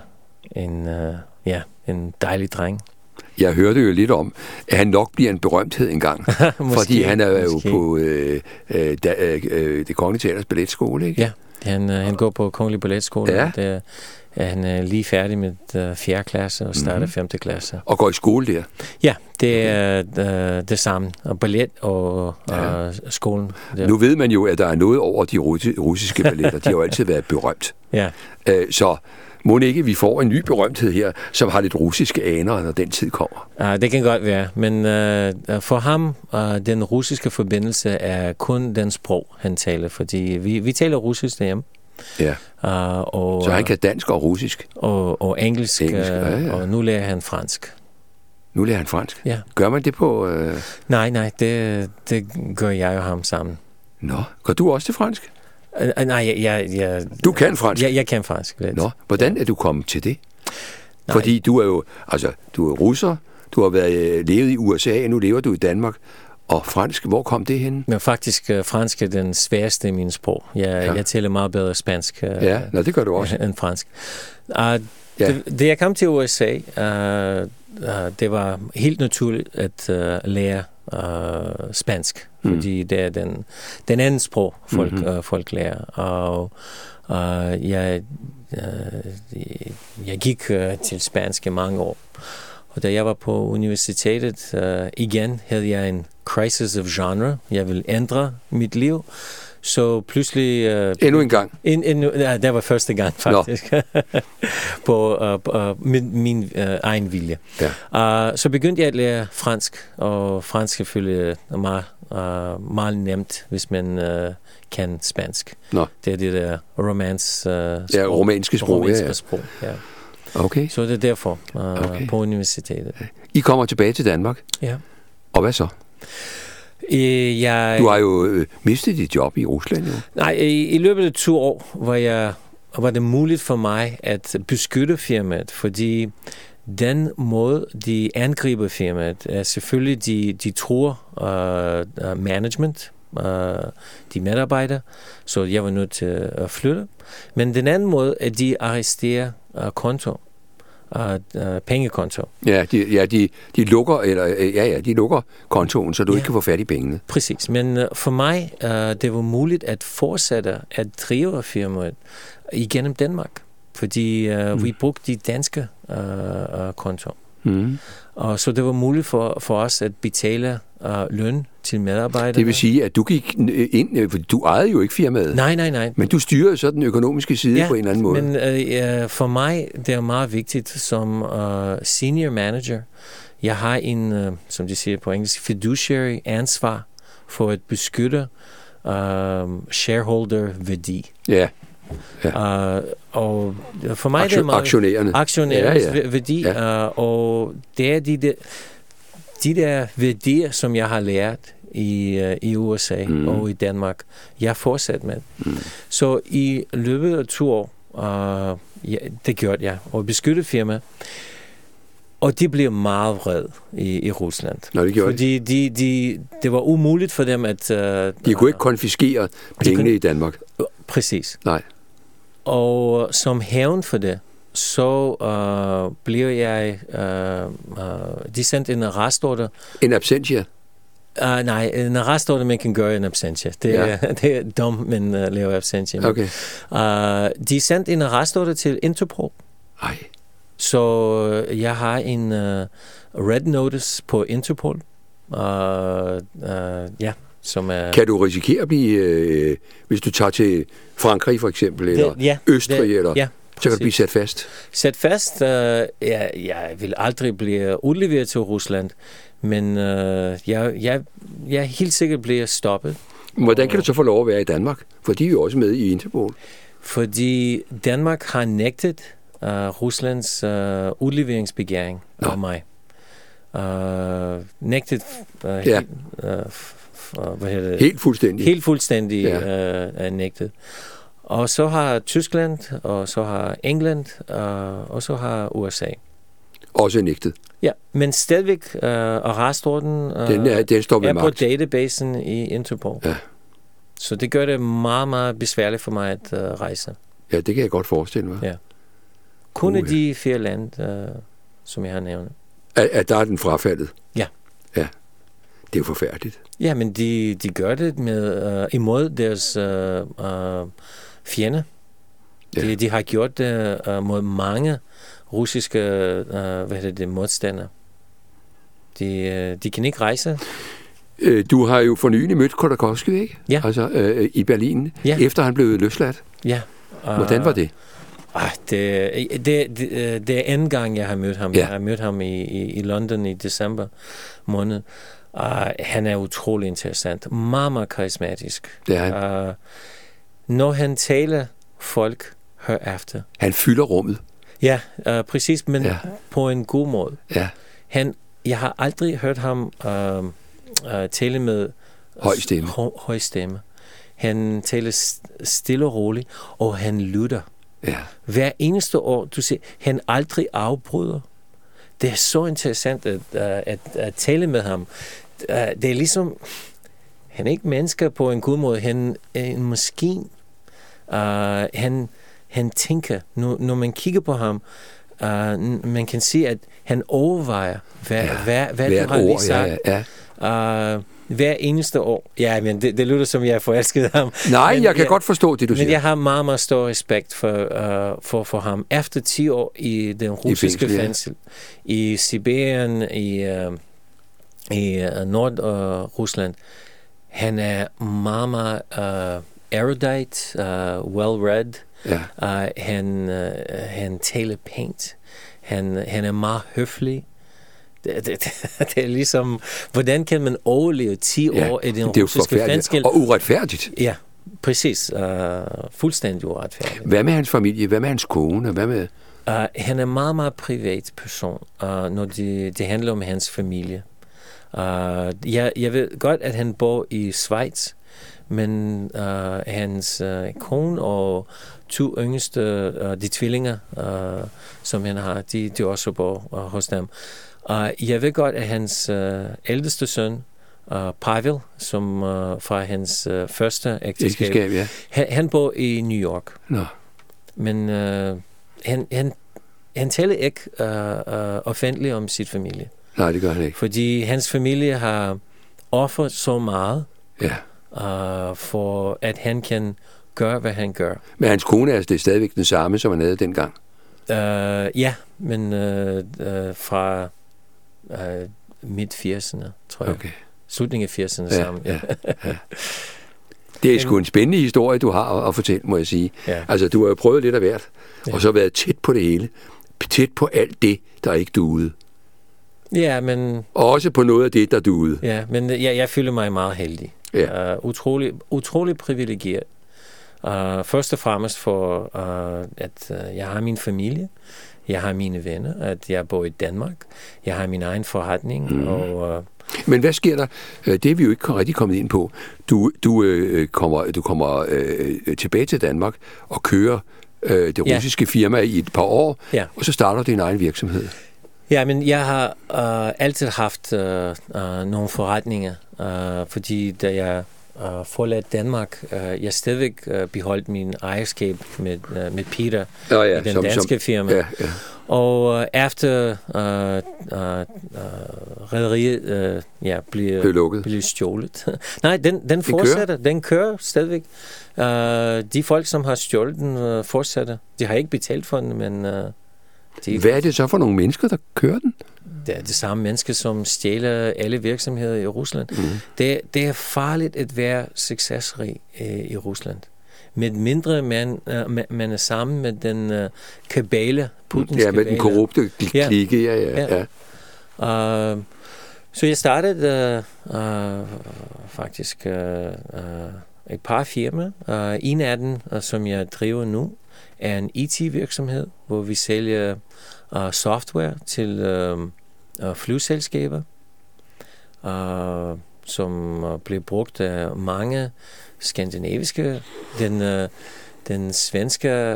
en dejlig dreng. Jeg hørte jo lidt om, at han nok bliver en berømthed engang, fordi han er jo på Det Kongelige Teaters balletskole, ikke? Ja. Han går på Kongelig Balletskole. Ja. Der han er lige færdig med 4. klasse og starter 5. klasse. Og går i skole der? Ja, det er det samme. Og ballet og skolen. Der. Nu ved man jo, at der er noget over de russiske balletter. De har jo altid været berømt. Ja. Så må ikke vi får en ny berømthed her, som har lidt russiske aner, når den tid kommer? Det kan godt være, men for ham, den russiske forbindelse er kun den sprog, han taler, fordi vi taler russisk derhjemme. Ja. Og, så han kan dansk og russisk? Og engelsk, og nu lærer han fransk. Nu lærer han fransk? Ja. Gør man det på... Nej, det gør jeg og ham sammen. Nå, går du også til fransk? Nej, jeg... Du kan fransk? Jeg kan fransk. Lidt. Nå, hvordan er du kommet til det? Nej. Fordi du er jo... Altså, du er russer, du har levet i USA, og nu lever du i Danmark. Og fransk, hvor kom det hen? Men faktisk, fransk er den sværeste i min sprog. Jeg taler meget bedre spansk det gør du også. End fransk. Da jeg kom til USA, det var helt naturligt at lære spansk, fordi det er den anden sprog, folk lærer. Og jeg gik til spansk i mange år. Og da jeg var på universitetet, igen havde jeg en crisis of genre. Jeg ville ændre mit liv. Så pludselig... endnu en gang? Det var første gang, faktisk. På min egen vilje. Ja. Så begyndte jeg at lære fransk. Og fransk selvfølgelig meget nemt, hvis man kan spansk. Nå. Det er det der sprog. Romanske sprog. Sprog, ja. Okay. Så det er derfor på universitetet. I kommer tilbage til Danmark? Ja. Og hvad så? Du har jo mistet dit job i Rusland, jo. Nej, i løbet af 2 år var det muligt for mig at beskytte firmaet, fordi den måde, de angriber firmaet, er selvfølgelig, de truer management, de medarbejdere, så jeg var nødt til at flytte. Men den anden måde, at de arresterer konto, pengekonto. Ja, de lukker, de lukker kontoen, så du ikke kan få fat i pengene. Præcis, men for mig, det var muligt at fortsætte at drive firmaet igennem Danmark, fordi vi brugte de danske konto. Og så det var muligt for os at betale løn til medarbejdere. Det vil sige, at du gik ind, for du ejede jo ikke firmaet. Nej. Men du styrede så den økonomiske side på en eller anden måde. Men for mig, det er meget vigtigt som senior manager. Jeg har en, som de siger på engelsk, fiduciary ansvar for at beskytte shareholder-værdi. Ja. Og for mig det er meget aktionærernes værdi, og det er de der værdier, som jeg har lært i USA og i Danmark, jeg fortsat med. Så i løbet af 2 år, det gjorde jeg, og beskyttede firma, og de blev meget vred i Rusland. Nå, det gjorde fordi det var umuligt for dem at... de kunne ikke konfiskere pengene i Danmark. Præcis. Nej. Og som hævn for det, så blev jeg... de sendte en arrestordre. En absentia? Nej, en arrestordre, man kan gøre en absentia. Det er dumt, men laver absentia. Okay. De sendte en arrestordre til Interpol. Ej. Så jeg har en red notice på Interpol. Som er... Kan du risikere at blive, hvis du tager til Frankrig for eksempel, eller Østrig, så kan du blive sat fast? Sat fast? Jeg vil aldrig blive udleveret til Rusland, men jeg helt sikkert bliver stoppet. Hvordan kan du så få lov at være i Danmark? For de er jo også med i Interpol. Fordi Danmark har nægtet Ruslands udleveringsbegæring af mig. Nægtet helt fuldstændig. Helt fuldstændig nægtet. Og så har Tyskland, og så har England, og så har USA. Også nægtet? Ja, men stadigvæk arrestordren den står ved er magt. På databasen i Interpol. Ja. Så det gør det meget, meget besværligt for mig at rejse. Ja, det kan jeg godt forestille mig. Ja. Kun af de 4 lande, som jeg har nævnt. At der er den frafaldet? Ja. Ja. Det er jo forfærdeligt. Ja, men de gør det med imod deres fjende. Ja. De har gjort det mod mange russiske modstandere. De kan ikke rejse. Du har jo for nylig mødt Khodorkovsky, ikke? Ja. Altså i Berlin, efter han blev løsladt. Ja. Hvordan var det? Det er anden gang, jeg har mødt ham. Ja. Jeg har mødt ham i London i december måned. Han er utrolig interessant. Meget, meget karismatisk. Det er han. Når han taler, folk hører efter. Han fylder rummet. Ja, præcis, men på en god måde. Ja. Jeg har aldrig hørt ham tale med høj stemme. Han taler stille og roligt, og han lytter. Ja. Hver eneste år, du ser, han aldrig afbryder. Det er så interessant at tale med ham. Det er ligesom, han er ikke mennesker på en god måde. Han er en maskine. Han tænker, når man kigger på ham, man kan se, at han overvejer, hvad du har lige sagt. Hver eneste år. Ja, men det lyder som, jeg er forelsket ham. Nej, men jeg kan godt forstå det, du siger. Men jeg har meget, meget stor respekt for ham. Efter 10 år i den russiske fængsel, i Sibirien, i Nord-Rusland, han er meget, meget erudite, well-read. Ja. Han taler pænt. Han er meget høflig. Det er ligesom, hvordan kan man overleve 10 år i den russiske fængsel? Og uretfærdigt. Ja, præcis. Fuldstændig uretfærdigt. Hvad med hans familie? Hvad med hans kone? Hvad med... Han er en meget, meget privat person, når det handler om hans familie. Jeg ved godt, at han bor i Schweiz, men hans kone og 2 yngste, de tvillinger, som han har, de også bor hos dem. Jeg ved godt, at hans ældste søn, Pavel, som fra hans første ægteskab, han bor i New York. Nå. Men han taler ikke offentligt om sit familie. Nej, det gør han ikke. Fordi hans familie har offret så meget, for at han kan gøre, hvad han gør. Men hans kone er det stadigvæk den samme, som han havde dengang? Ja, men fra midt-80'erne, tror jeg. Okay. Slutningen af 80'erne sammen. Ja. Det er sgu en spændende historie, du har at fortælle, må jeg sige. Ja. Altså, du har jo prøvet lidt af hvert, og så været tæt på det hele. Tæt på alt det, der ikke duede. Ja, men... Og også på noget af det, der duede. Ja, men jeg føler mig meget heldig. Ja. Utrolig privilegeret. Først og fremmest for, at jeg har min familie, jeg har mine venner, at jeg bor i Danmark, jeg har min egen forretning. Og, men hvad sker der? Det er vi jo ikke rigtig kommet ind på. Du kommer tilbage til Danmark og kører det russiske firma i et par år, og så starter din egen virksomhed. Ja, men jeg har altid haft nogle forretninger, fordi da jeg forladt Danmark, jeg stadigvæk beholdt min ejerskab med Peter i den danske firma. Ja. Og efter rederiet blev stjålet. Nej, den fortsætter. Den kører stadigvæk. De folk, som har stjålet den, fortsætter. De har ikke betalt for den, men... Hvad er det så for nogle mennesker, der kører den? Det er det samme mennesker, som stjæler alle virksomheder i Rusland. Det er farligt at være succesrig i Rusland. Med mindre man er sammen med den kabale, Putins kabale. Ja, med den korrupte klikke. Ja. Så jeg startede faktisk et par firmaer. En af dem, som jeg driver nu, er en IT-virksomhed, hvor vi sælger software til flyselskaber, som bliver brugt af mange skandinaviske. Den svenske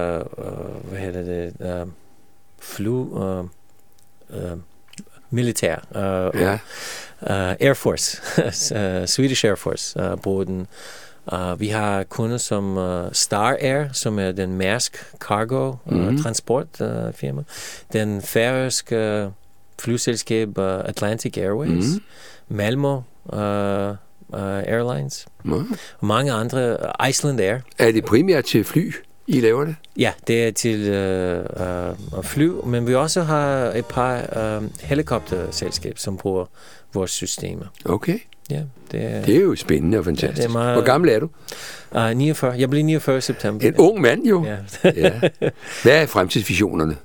militær Air Force, Swedish Air Force bruger den. Vi har kunder som Star Air, som er den Mærsk Cargo transportfirma. Den færøske flyselskab Atlantic Airways. Malmö Airlines. Og mange andre, Iceland Air. Er det primært til fly, I laver det? Ja, det er til fly, men vi også har et par helikopterselskaber, som bruger vores systemer. Okay. Ja, det er jo spændende og fantastisk. Det er meget, hvor gammel er du? 49. Jeg blev 49 i september. En ung mand jo. Ja. Ja. Hvad er fremtidsvisionerne?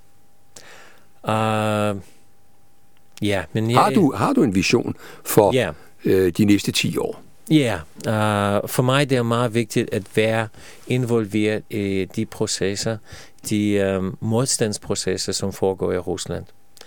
Ja, men har du en vision for de næste 10 år? Ja, for mig det er meget vigtigt at være involveret i de processer, de modstandsprocesser, som foregår i Rusland.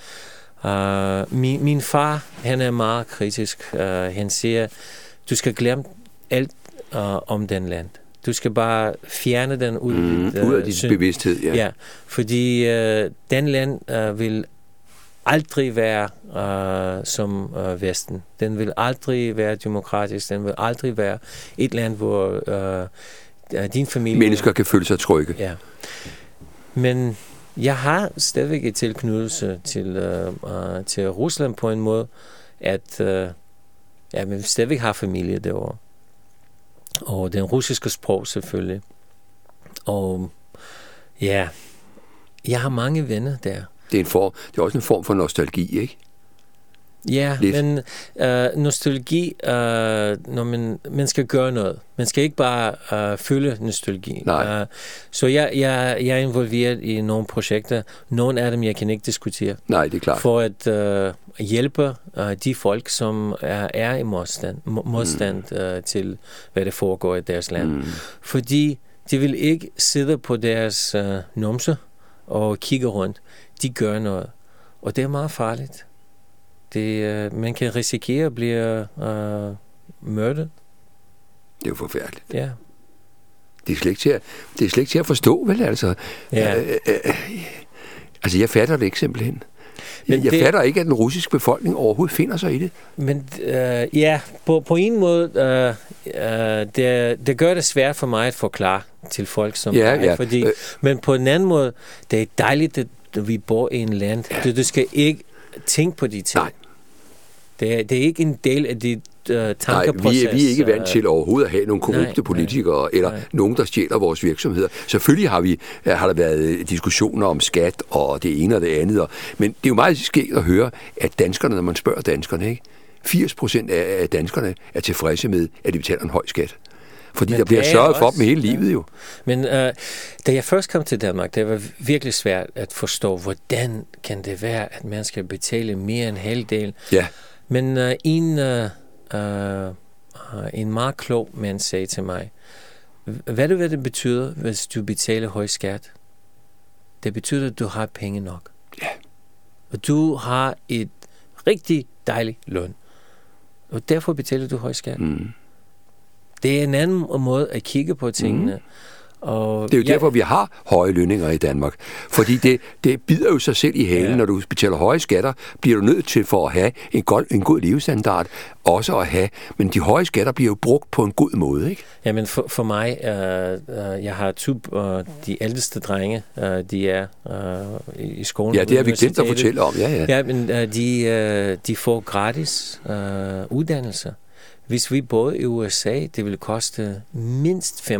Min far, han er meget kritisk. Han siger, du skal glemme alt om den land. Du skal bare fjerne den ud af din bevidsthed. Ja. Ja, fordi den land vil aldrig være som Vesten. Den vil aldrig være demokratisk. Den vil aldrig være et land, hvor din familie... Mennesker kan føle sig trygge. Ja. Men jeg har stadigvæk et tilknyttelse til Rusland på en måde, at men vi stadigvæk har familie derovre. Og den russiske sprog selvfølgelig. Og ja, jeg har mange venner der. Det er også en form for nostalgi, ikke? Ja, lidt. Men nostalgi, når man skal gøre noget. Man skal ikke bare føle nostalgi. Så jeg er involveret i nogle projekter. Nogle af dem, jeg kan ikke diskutere. Nej, det er klart. For at hjælpe de folk, som er i modstand til, hvad der foregår i deres land. Fordi de vil ikke sidde på deres numse og kigge rundt. De gør noget. Og det er meget farligt. Man kan risikere at blive myrdet. Det er jo forfærdeligt. Ja. Det er slet ikke til at forstå, vel altså? Ja. Altså, jeg fatter det ikke simpelthen. Jeg fatter ikke, at den russiske befolkning overhovedet finder sig i det. Men på en måde, det gør det svært for mig at forklare til folk som mig. Fordi, men på en anden måde, det er dejligt, at vi bor i en land. Ja. Du skal ikke tænke på de ting. Nej. Det er ikke en del af dit tankeproces. Nej, vi er ikke vant til overhovedet at have nogle korrupte politikere, eller nogen, der stjæler vores virksomheder. Selvfølgelig har der været diskussioner om skat og det ene og det andet, men det er jo meget skægt at høre, at danskerne, når man spørger danskerne, ikke? 80% af danskerne er tilfredse med, at de betaler en høj skat. Fordi der bliver sørget for dem hele livet jo. Men da jeg først kom til Danmark, det var virkelig svært at forstå, hvordan kan det være, at man skal betale mere end halvdel. Ja. Men en meget klog mand sagde til mig, hvad det betyder, hvis du betaler høj skat? Det betyder, at du har penge nok. Ja. Og du har et rigtig dejligt løn. Og derfor betaler du høj skat. Det er en anden måde at kigge på tingene. Og det er jo derfor, vi har høje lønninger i Danmark. Fordi det bider jo sig selv i halen, når du betaler høje skatter, bliver du nødt til for at have en god levestandard, også at have. Men de høje skatter bliver jo brugt på en god måde, ikke? Jamen for mig, jeg har de ældste drenge, de er i skolen. Ja, det har vi glemt at fortælle om. Ja, men de får gratis uddannelse. Hvis vi boede i USA, det ville koste mindst $25,000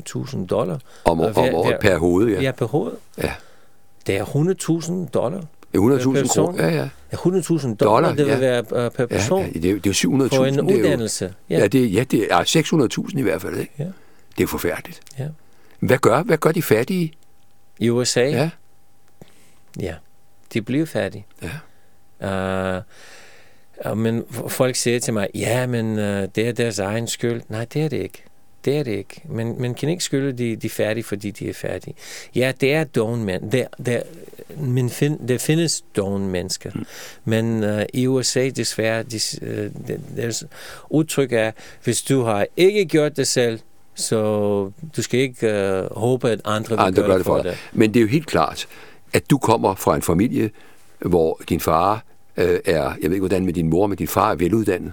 om året per hoved, ja. Ja, per hoved. Ja. Det er $100,000. $100,000 kroner, ja. $100,000, det vil være per person. Ja, det er jo 700.000. For en uddannelse. Det er 600.000 i hvert fald, ikke? Ja. Det er forfærdeligt. Ja. Hvad gør de fattige? I USA? Ja. Ja, de bliver fattige. Ja. Men folk siger til mig, men det er deres egen skyld. Nej, det er det ikke. Det er det ikke. Men man kan ikke skylde de færdige, fordi de er færdige. Ja, det er dogne mennesker. Der findes dogne mennesker. Men i USA, desværre, deres udtryk er, hvis du har ikke gjort det selv, så du skal ikke håbe, at andre vil gøre det for dig. Men det er jo helt klart, at du kommer fra en familie, hvor din far jeg ved ikke hvordan med din mor, men din far er veluddannet.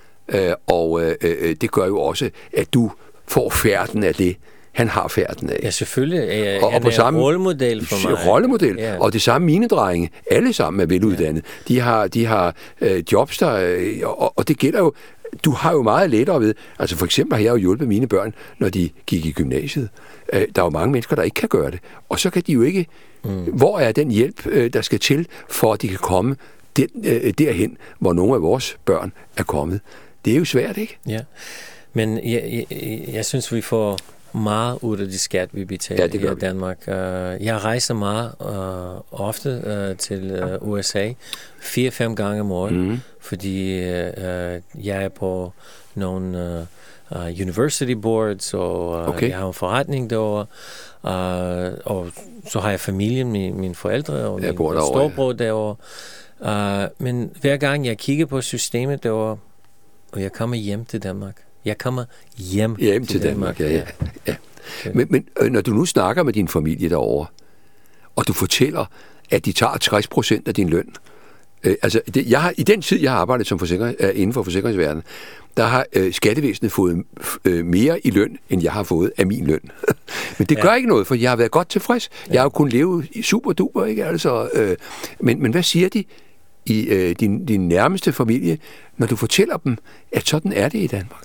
Og det gør jo også, at du får færden af det, han har færden af. Ja, selvfølgelig. Han er en rollemodel for mig. Rollemodel. Ja. Og det samme mine drenge. Alle sammen er veluddannet. Ja. De har jobs der, og det gælder jo du har jo meget lettere ved, altså for eksempel har jeg jo hjulpet mine børn, når de gik i gymnasiet. Der er jo mange mennesker, der ikke kan gøre det. Og så kan de jo ikke, hvor er den hjælp, der skal til, for at de kan komme derhen, hvor nogle af vores børn er kommet. Det er jo svært, ikke? Ja, men jeg synes, vi får meget ud af de skat, vi betaler her i Danmark. Jeg rejser meget ofte til USA 4-5 gange om året, fordi jeg er på nogle university boards, og jeg har en forretning derovre, og så har jeg familien, mine forældre og min storbror derovre. Men hver gang jeg kigger på systemet derovre, og jeg kommer hjem til Danmark. Jeg kommer hjem til Danmark. Ja. Men når du nu snakker med din familie derovre, og du fortæller, at de tager 60% af din løn, i den tid, jeg har arbejdet som inden for forsikringsverdenen, der har skattevæsenet fået mere i løn, end jeg har fået af min løn. Men det gør ikke noget, for jeg har været godt tilfreds. Jeg har jo kunnet leve super duper, ikke? Altså, men hvad siger de i din nærmeste familie, når du fortæller dem, at sådan er det i Danmark?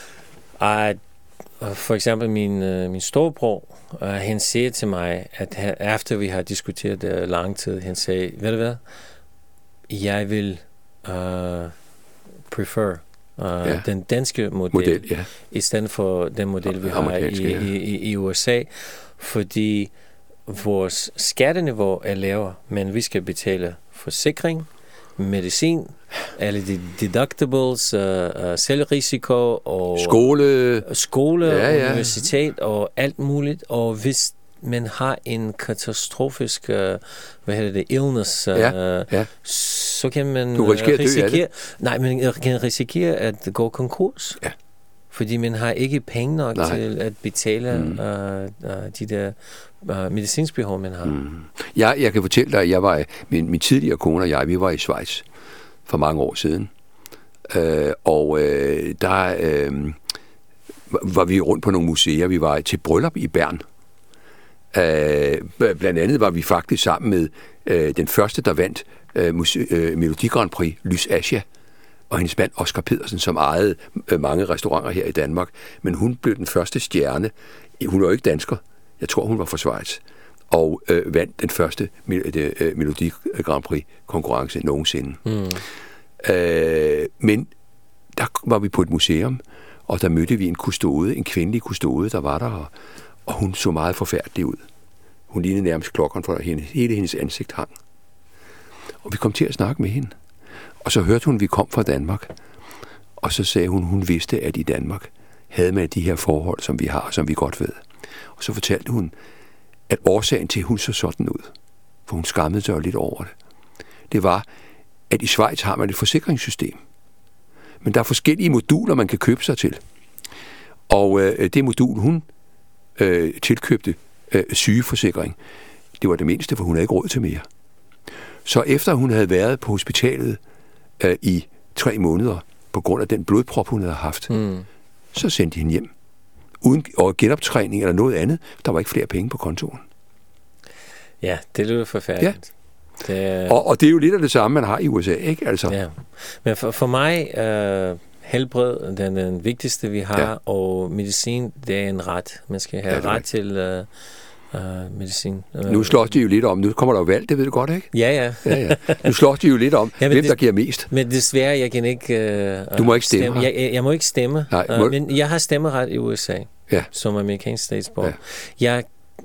For eksempel min storebror, han siger til mig, at efter vi har diskuteret det lang tid, han sagde, ved du hvad, jeg vil prefer den danske model i stedet for den model, vi har i USA, fordi vores skatteniveau er lavere, men vi skal betale forsikring, medicin, alle de deductibles, selvrisiko og skole universitet og alt muligt. Og hvis man har en katastrofisk illness, så kan man risikere at gå konkurs. Ja. Fordi man har ikke penge nok til at betale de der medicinsk behov, man har. Jeg kan fortælle dig, at jeg var min tidligere kone og jeg, vi var i Schweiz for mange år siden. Der var vi rundt på nogle museer. Vi var til bryllup i Bern. Blandt andet var vi faktisk sammen med den første, der vandt Melodi Grand Prix, Lys Asia, og hendes mand Oscar Pedersen, som ejede mange restauranter her i Danmark. Men hun blev den første stjerne. Hun var jo ikke dansker. Jeg tror, hun var fra Schweiz. Og vandt den første Melodi Grand Prix konkurrence nogensinde. Men der var vi på et museum, og der mødte vi en kvindelig kustode, der var der, og hun så meget forfærdelig ud. Hun lignede nærmest klokkeren, for hele hendes ansigt hang. Og vi kom til at snakke med hende. Og så hørte hun, at vi kom fra Danmark. Og så sagde hun vidste, at i Danmark havde man de her forhold, som vi har, som vi godt ved. Og så fortalte hun, at årsagen til, at hun så sådan ud, for hun skammede sig jo lidt over det, det var, at i Schweiz har man et forsikringssystem. Men der er forskellige moduler, man kan købe sig til. Og det modul, hun tilkøbte sygeforsikring, det var det mindste, for hun havde ikke råd til mere. Så efter hun havde været på hospitalet i 3 måneder, på grund af den blodprop, hun havde haft, så sendte de hende hjem. Uden genoptræning eller noget andet. Der var ikke flere penge på kontoen. Ja, det lyder forfærdeligt. Ja. Og det er jo lidt af det samme, man har i USA, ikke? Altså. Ja. Men for mig, helbred, den vigtigste, vi har, og medicin, det er en ret. Man skal have ret til medicin. Nu slås de jo lidt om. Nu kommer der jo valg, det ved du godt, ikke? Ja. Nu slås de jo lidt om, hvem der giver mest. Men desværre, jeg kan ikke... du må ikke stemme. Jeg må ikke stemme. Nej, men jeg har stemmeret i USA, som amerikansk statsborger. Ja.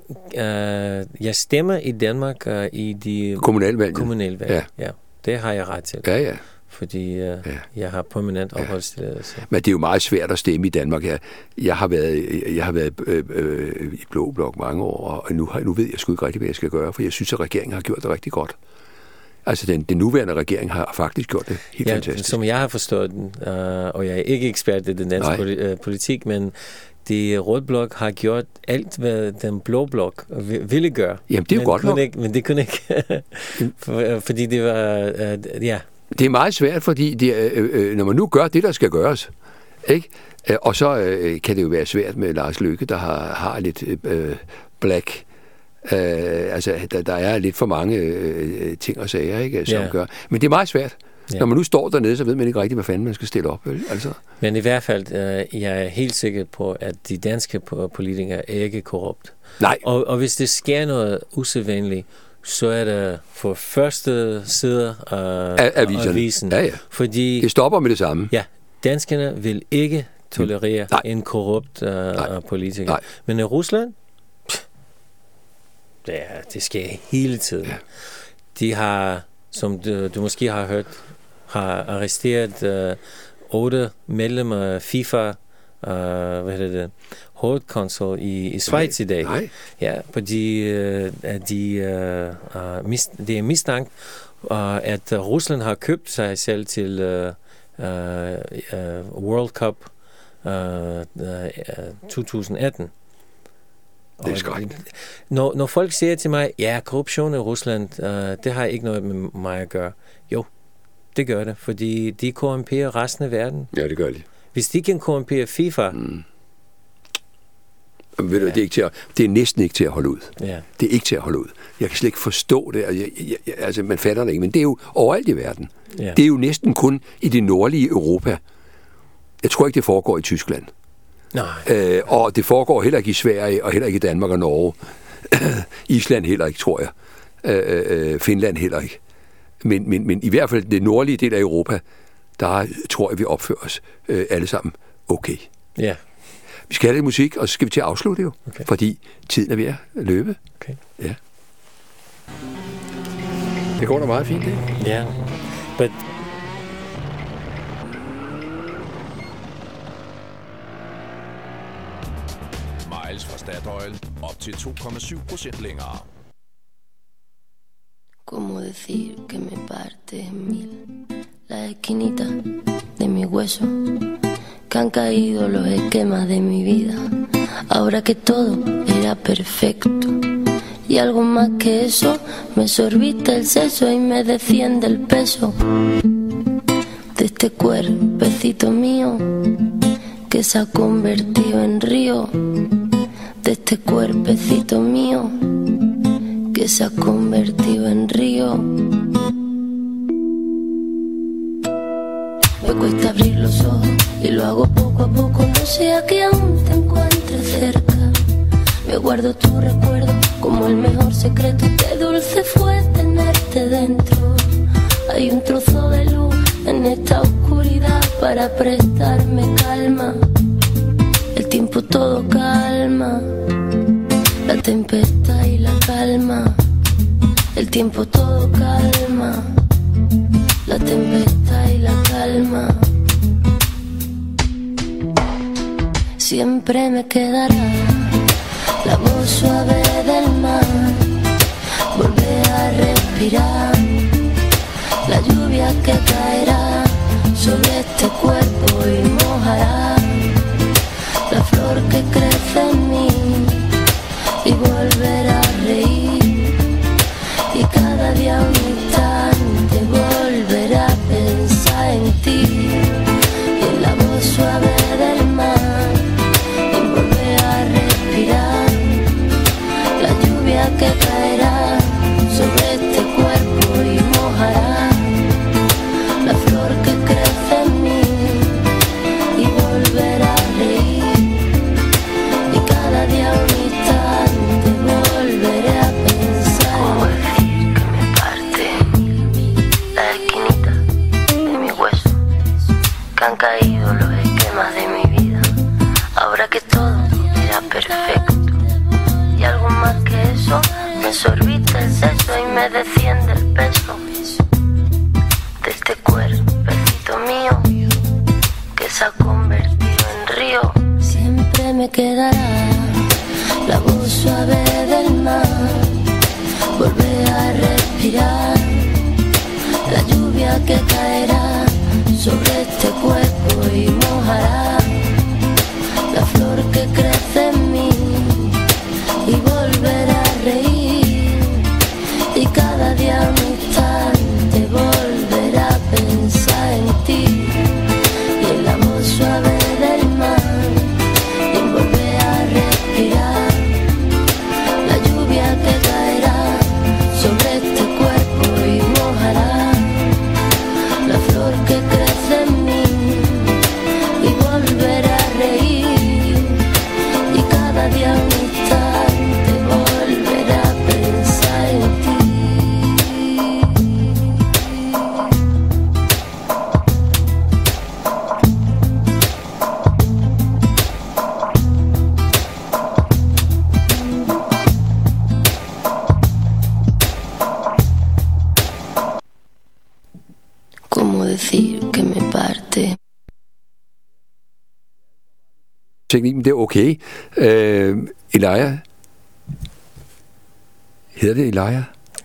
Jeg stemmer i Danmark i de kommunalvalg. Ja. Det har jeg ret til. Ja. Fordi jeg har permanent opholdstilladelse. Men det er jo meget svært at stemme i Danmark. Jeg har været i Blå Blok mange år, og nu ved jeg sgu ikke rigtig, hvad jeg skal gøre, for jeg synes, at regeringen har gjort det rigtig godt. Altså, den nuværende regering har faktisk gjort det helt fantastisk. Som jeg har forstået den, og jeg er ikke ekspert i den danske politik, men de Rød Blok har gjort alt, hvad den Blå Blok ville gøre. Jamen, det er jo godt nok. Men det kunne ikke, fordi det var, Det er meget svært, fordi når man nu gør det, der skal gøres, ikke? Og så kan det jo være svært med Lars Løkke, der har lidt black. Der er lidt for mange ting og sager, ikke, som gør. Men det er meget svært. Ja. Når man nu står dernede, så ved man ikke rigtigt, hvad fanden man skal stille op. Altså. Men i hvert fald, jeg er helt sikker på, at de danske politikere er ikke korrupt. Nej. Og hvis det sker noget usædvanligt, så er det for første side af avisen. Ja. Fordi det stopper med det samme. Ja, danskerne vil ikke tolerere en korrupt politiker. Nej. Men i Rusland, det sker hele tiden. Ja. De har, som du måske har hørt, har arresteret 8 medlemmer af FIFA, hovedkonsul i Schweiz i dag. Nej. Ja, fordi det er mistankt, at Rusland har købt sig selv til World Cup 2018. Det er skrækkeligt. Når folk siger til mig, ja, korruption i Rusland, det har ikke noget med mig at gøre. Jo, det gør det, fordi de korrumperer resten af verden. Ja, det gør de. Hvis de kan korrumpere FIFA... Ved du, det er næsten ikke til at holde ud. Ja. Det er ikke til at holde ud. Jeg kan slet ikke forstå det. Altså, man fatter det ikke, men det er jo overalt i verden. Ja. Det er jo næsten kun i det nordlige Europa. Jeg tror ikke, det foregår i Tyskland. Nej. Og det foregår heller ikke i Sverige, og heller ikke i Danmark og Norge. Island heller ikke, tror jeg. Finland heller ikke. Men i hvert fald det nordlige del af Europa, der tror jeg, vi opfører os alle sammen okay. Ja. Vi skal have lidt musik, og så skal vi til at afslutte jo. Okay. Fordi tiden er ved at løbe. Okay. Ja. Det går da meget fint, ikke? Ja. But Miles fra Statoil op til 2,7% længere. ¿Cómo decir que me parte en mil la esquinita de mi hueso? Que han caído los esquemas de mi vida, ahora que todo era perfecto. Y algo más que eso, me sorbiste el seso y me desciende el peso de este cuerpecito mío que se ha convertido en río, de este cuerpecito mío que se ha convertido en río. Me cuesta abrir los ojos y lo hago poco a poco, no sea que aún te encuentre cerca. Me guardo tu recuerdo como el mejor secreto, qué dulce fue tenerte dentro. Hay un trozo de luz en esta oscuridad para prestarme calma. El tiempo todo calma, la tempestad y la calma. El tiempo todo calma, la tempestad y la calma. Siempre me quedará la voz suave del mar, volver a respirar, la lluvia que caerá sobre este cuerpo y mojará la flor que crece en mí y volver a reír, y cada día un instante volver a pensar en ti y en la voz suave del mar, y volver a respirar la lluvia que caerá sobre este cuerpo y mojará la flor que crece en mí y volver a reír, y cada día un instante volveré a pensar. ¿Cómo decir que me parte la esquinita de mi hueso? Que han caído los esquemas de mi vida, ahora que todo era perfecto. Y algo más que eso, me sorbiste el seso y me desciende el peso de este cuerpecito mío que se ha convertido en río. Siempre me quedará la voz suave del mar, volver a respirar la lluvia que caerá sobre este cuerpo y mojará la flor que crece en mí y volver a reír, y cada día un instante volver a pensar en ti y en la voz suave del mar, y volver a respirar la lluvia que caerá sobre este cuerpo y mojará la decir que me parte. Teknikken, det er okay. Elia. Hedder det Elia?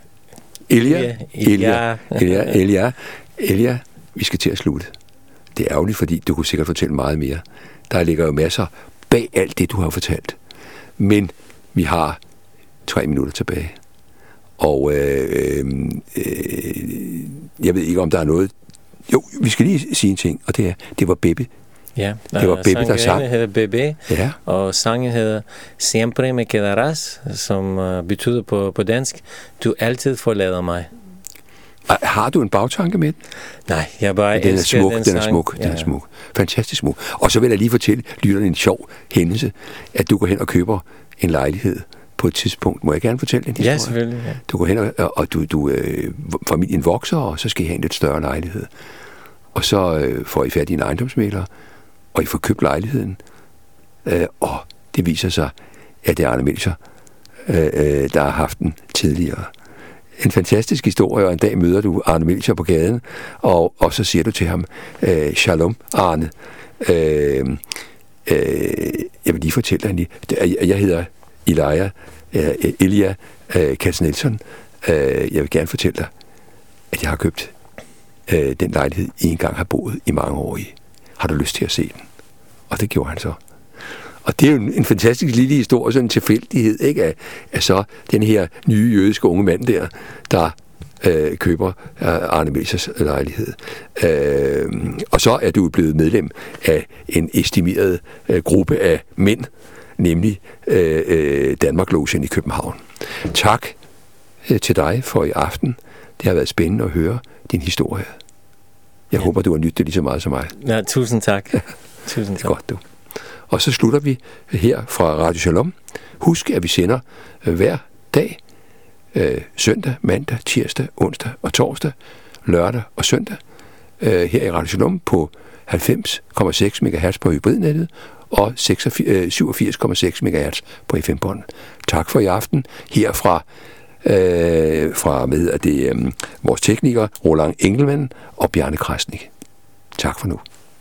Elia, vi skal til at slutte. Det er ærgerligt, fordi du kunne sikkert fortælle meget mere. Der ligger jo masser bag alt det, du har fortalt. Men vi har 3 minutter tilbage. Og jeg ved ikke, om der er noget... Jo, vi skal lige sige en ting, og det var Bebe. Ja, det var Bebe, der sang. Hedder Bebe, ja. Og sangen hedder Siempre me quedarás, som betyder på dansk, du altid forlader mig. Har du en bagtanke med den? Nej, jeg bare den elsker smuk, den sang. Den er smuk. Fantastisk smuk. Og så vil jeg lige fortælle lytterne en sjov hændelse, at du går hen og køber en lejlighed på et tidspunkt. Må jeg gerne fortælle en historie? Ja, selvfølgelig. Ja. Du går hen og familien vokser, og så skal I have en lidt større lejlighed. Og så får I fat i en ejendomsmægler, og I får købt lejligheden. Og det viser sig, at det er Arne Melchior, der har haft den tidligere. En fantastisk historie, og en dag møder du Arne Melchior på gaden, og så siger du til ham, Shalom, Arne. Jeg vil lige fortælle dig, jeg hedder Elia Katz Nielsen. Jeg vil gerne fortælle dig, at jeg har købt den lejlighed, I engang har boet i mange år i. Har du lyst til at se den? Og det gjorde han så. Og det er jo en fantastisk lille historie, sådan en tilfældighed, ikke? Af så den her nye jødiske unge mand der køber Arne Melchiors lejlighed. Og så er du blevet medlem af en estimeret gruppe af mænd, nemlig Danmark-logen i København. Tak til dig for i aften. Det har været spændende at høre din historie. Jeg håber, du har nyttet det lige så meget som mig. Ja, tusind tak. Tusind tak. Godt, du. Og så slutter vi her fra Radio Shalom. Husk, at vi sender hver dag, søndag, mandag, tirsdag, onsdag og torsdag, lørdag og søndag, her i Radio Shalom på 90,6 MHz på hybridnettet og 87,6 MHz på FM-båndet. Tak for i aften her fra vores teknikere Roland Engelmann og Bjarne Krasnik. Tak for nu.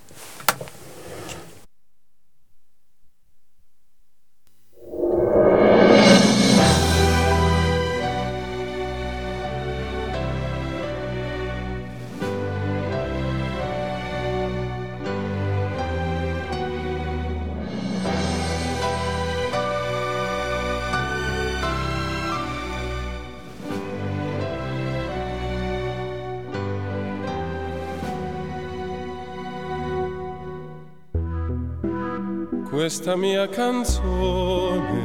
Questa mia canzone,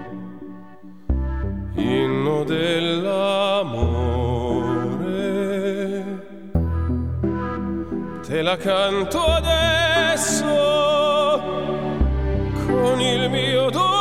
inno dell'amore, te la canto adesso con il mio dolore.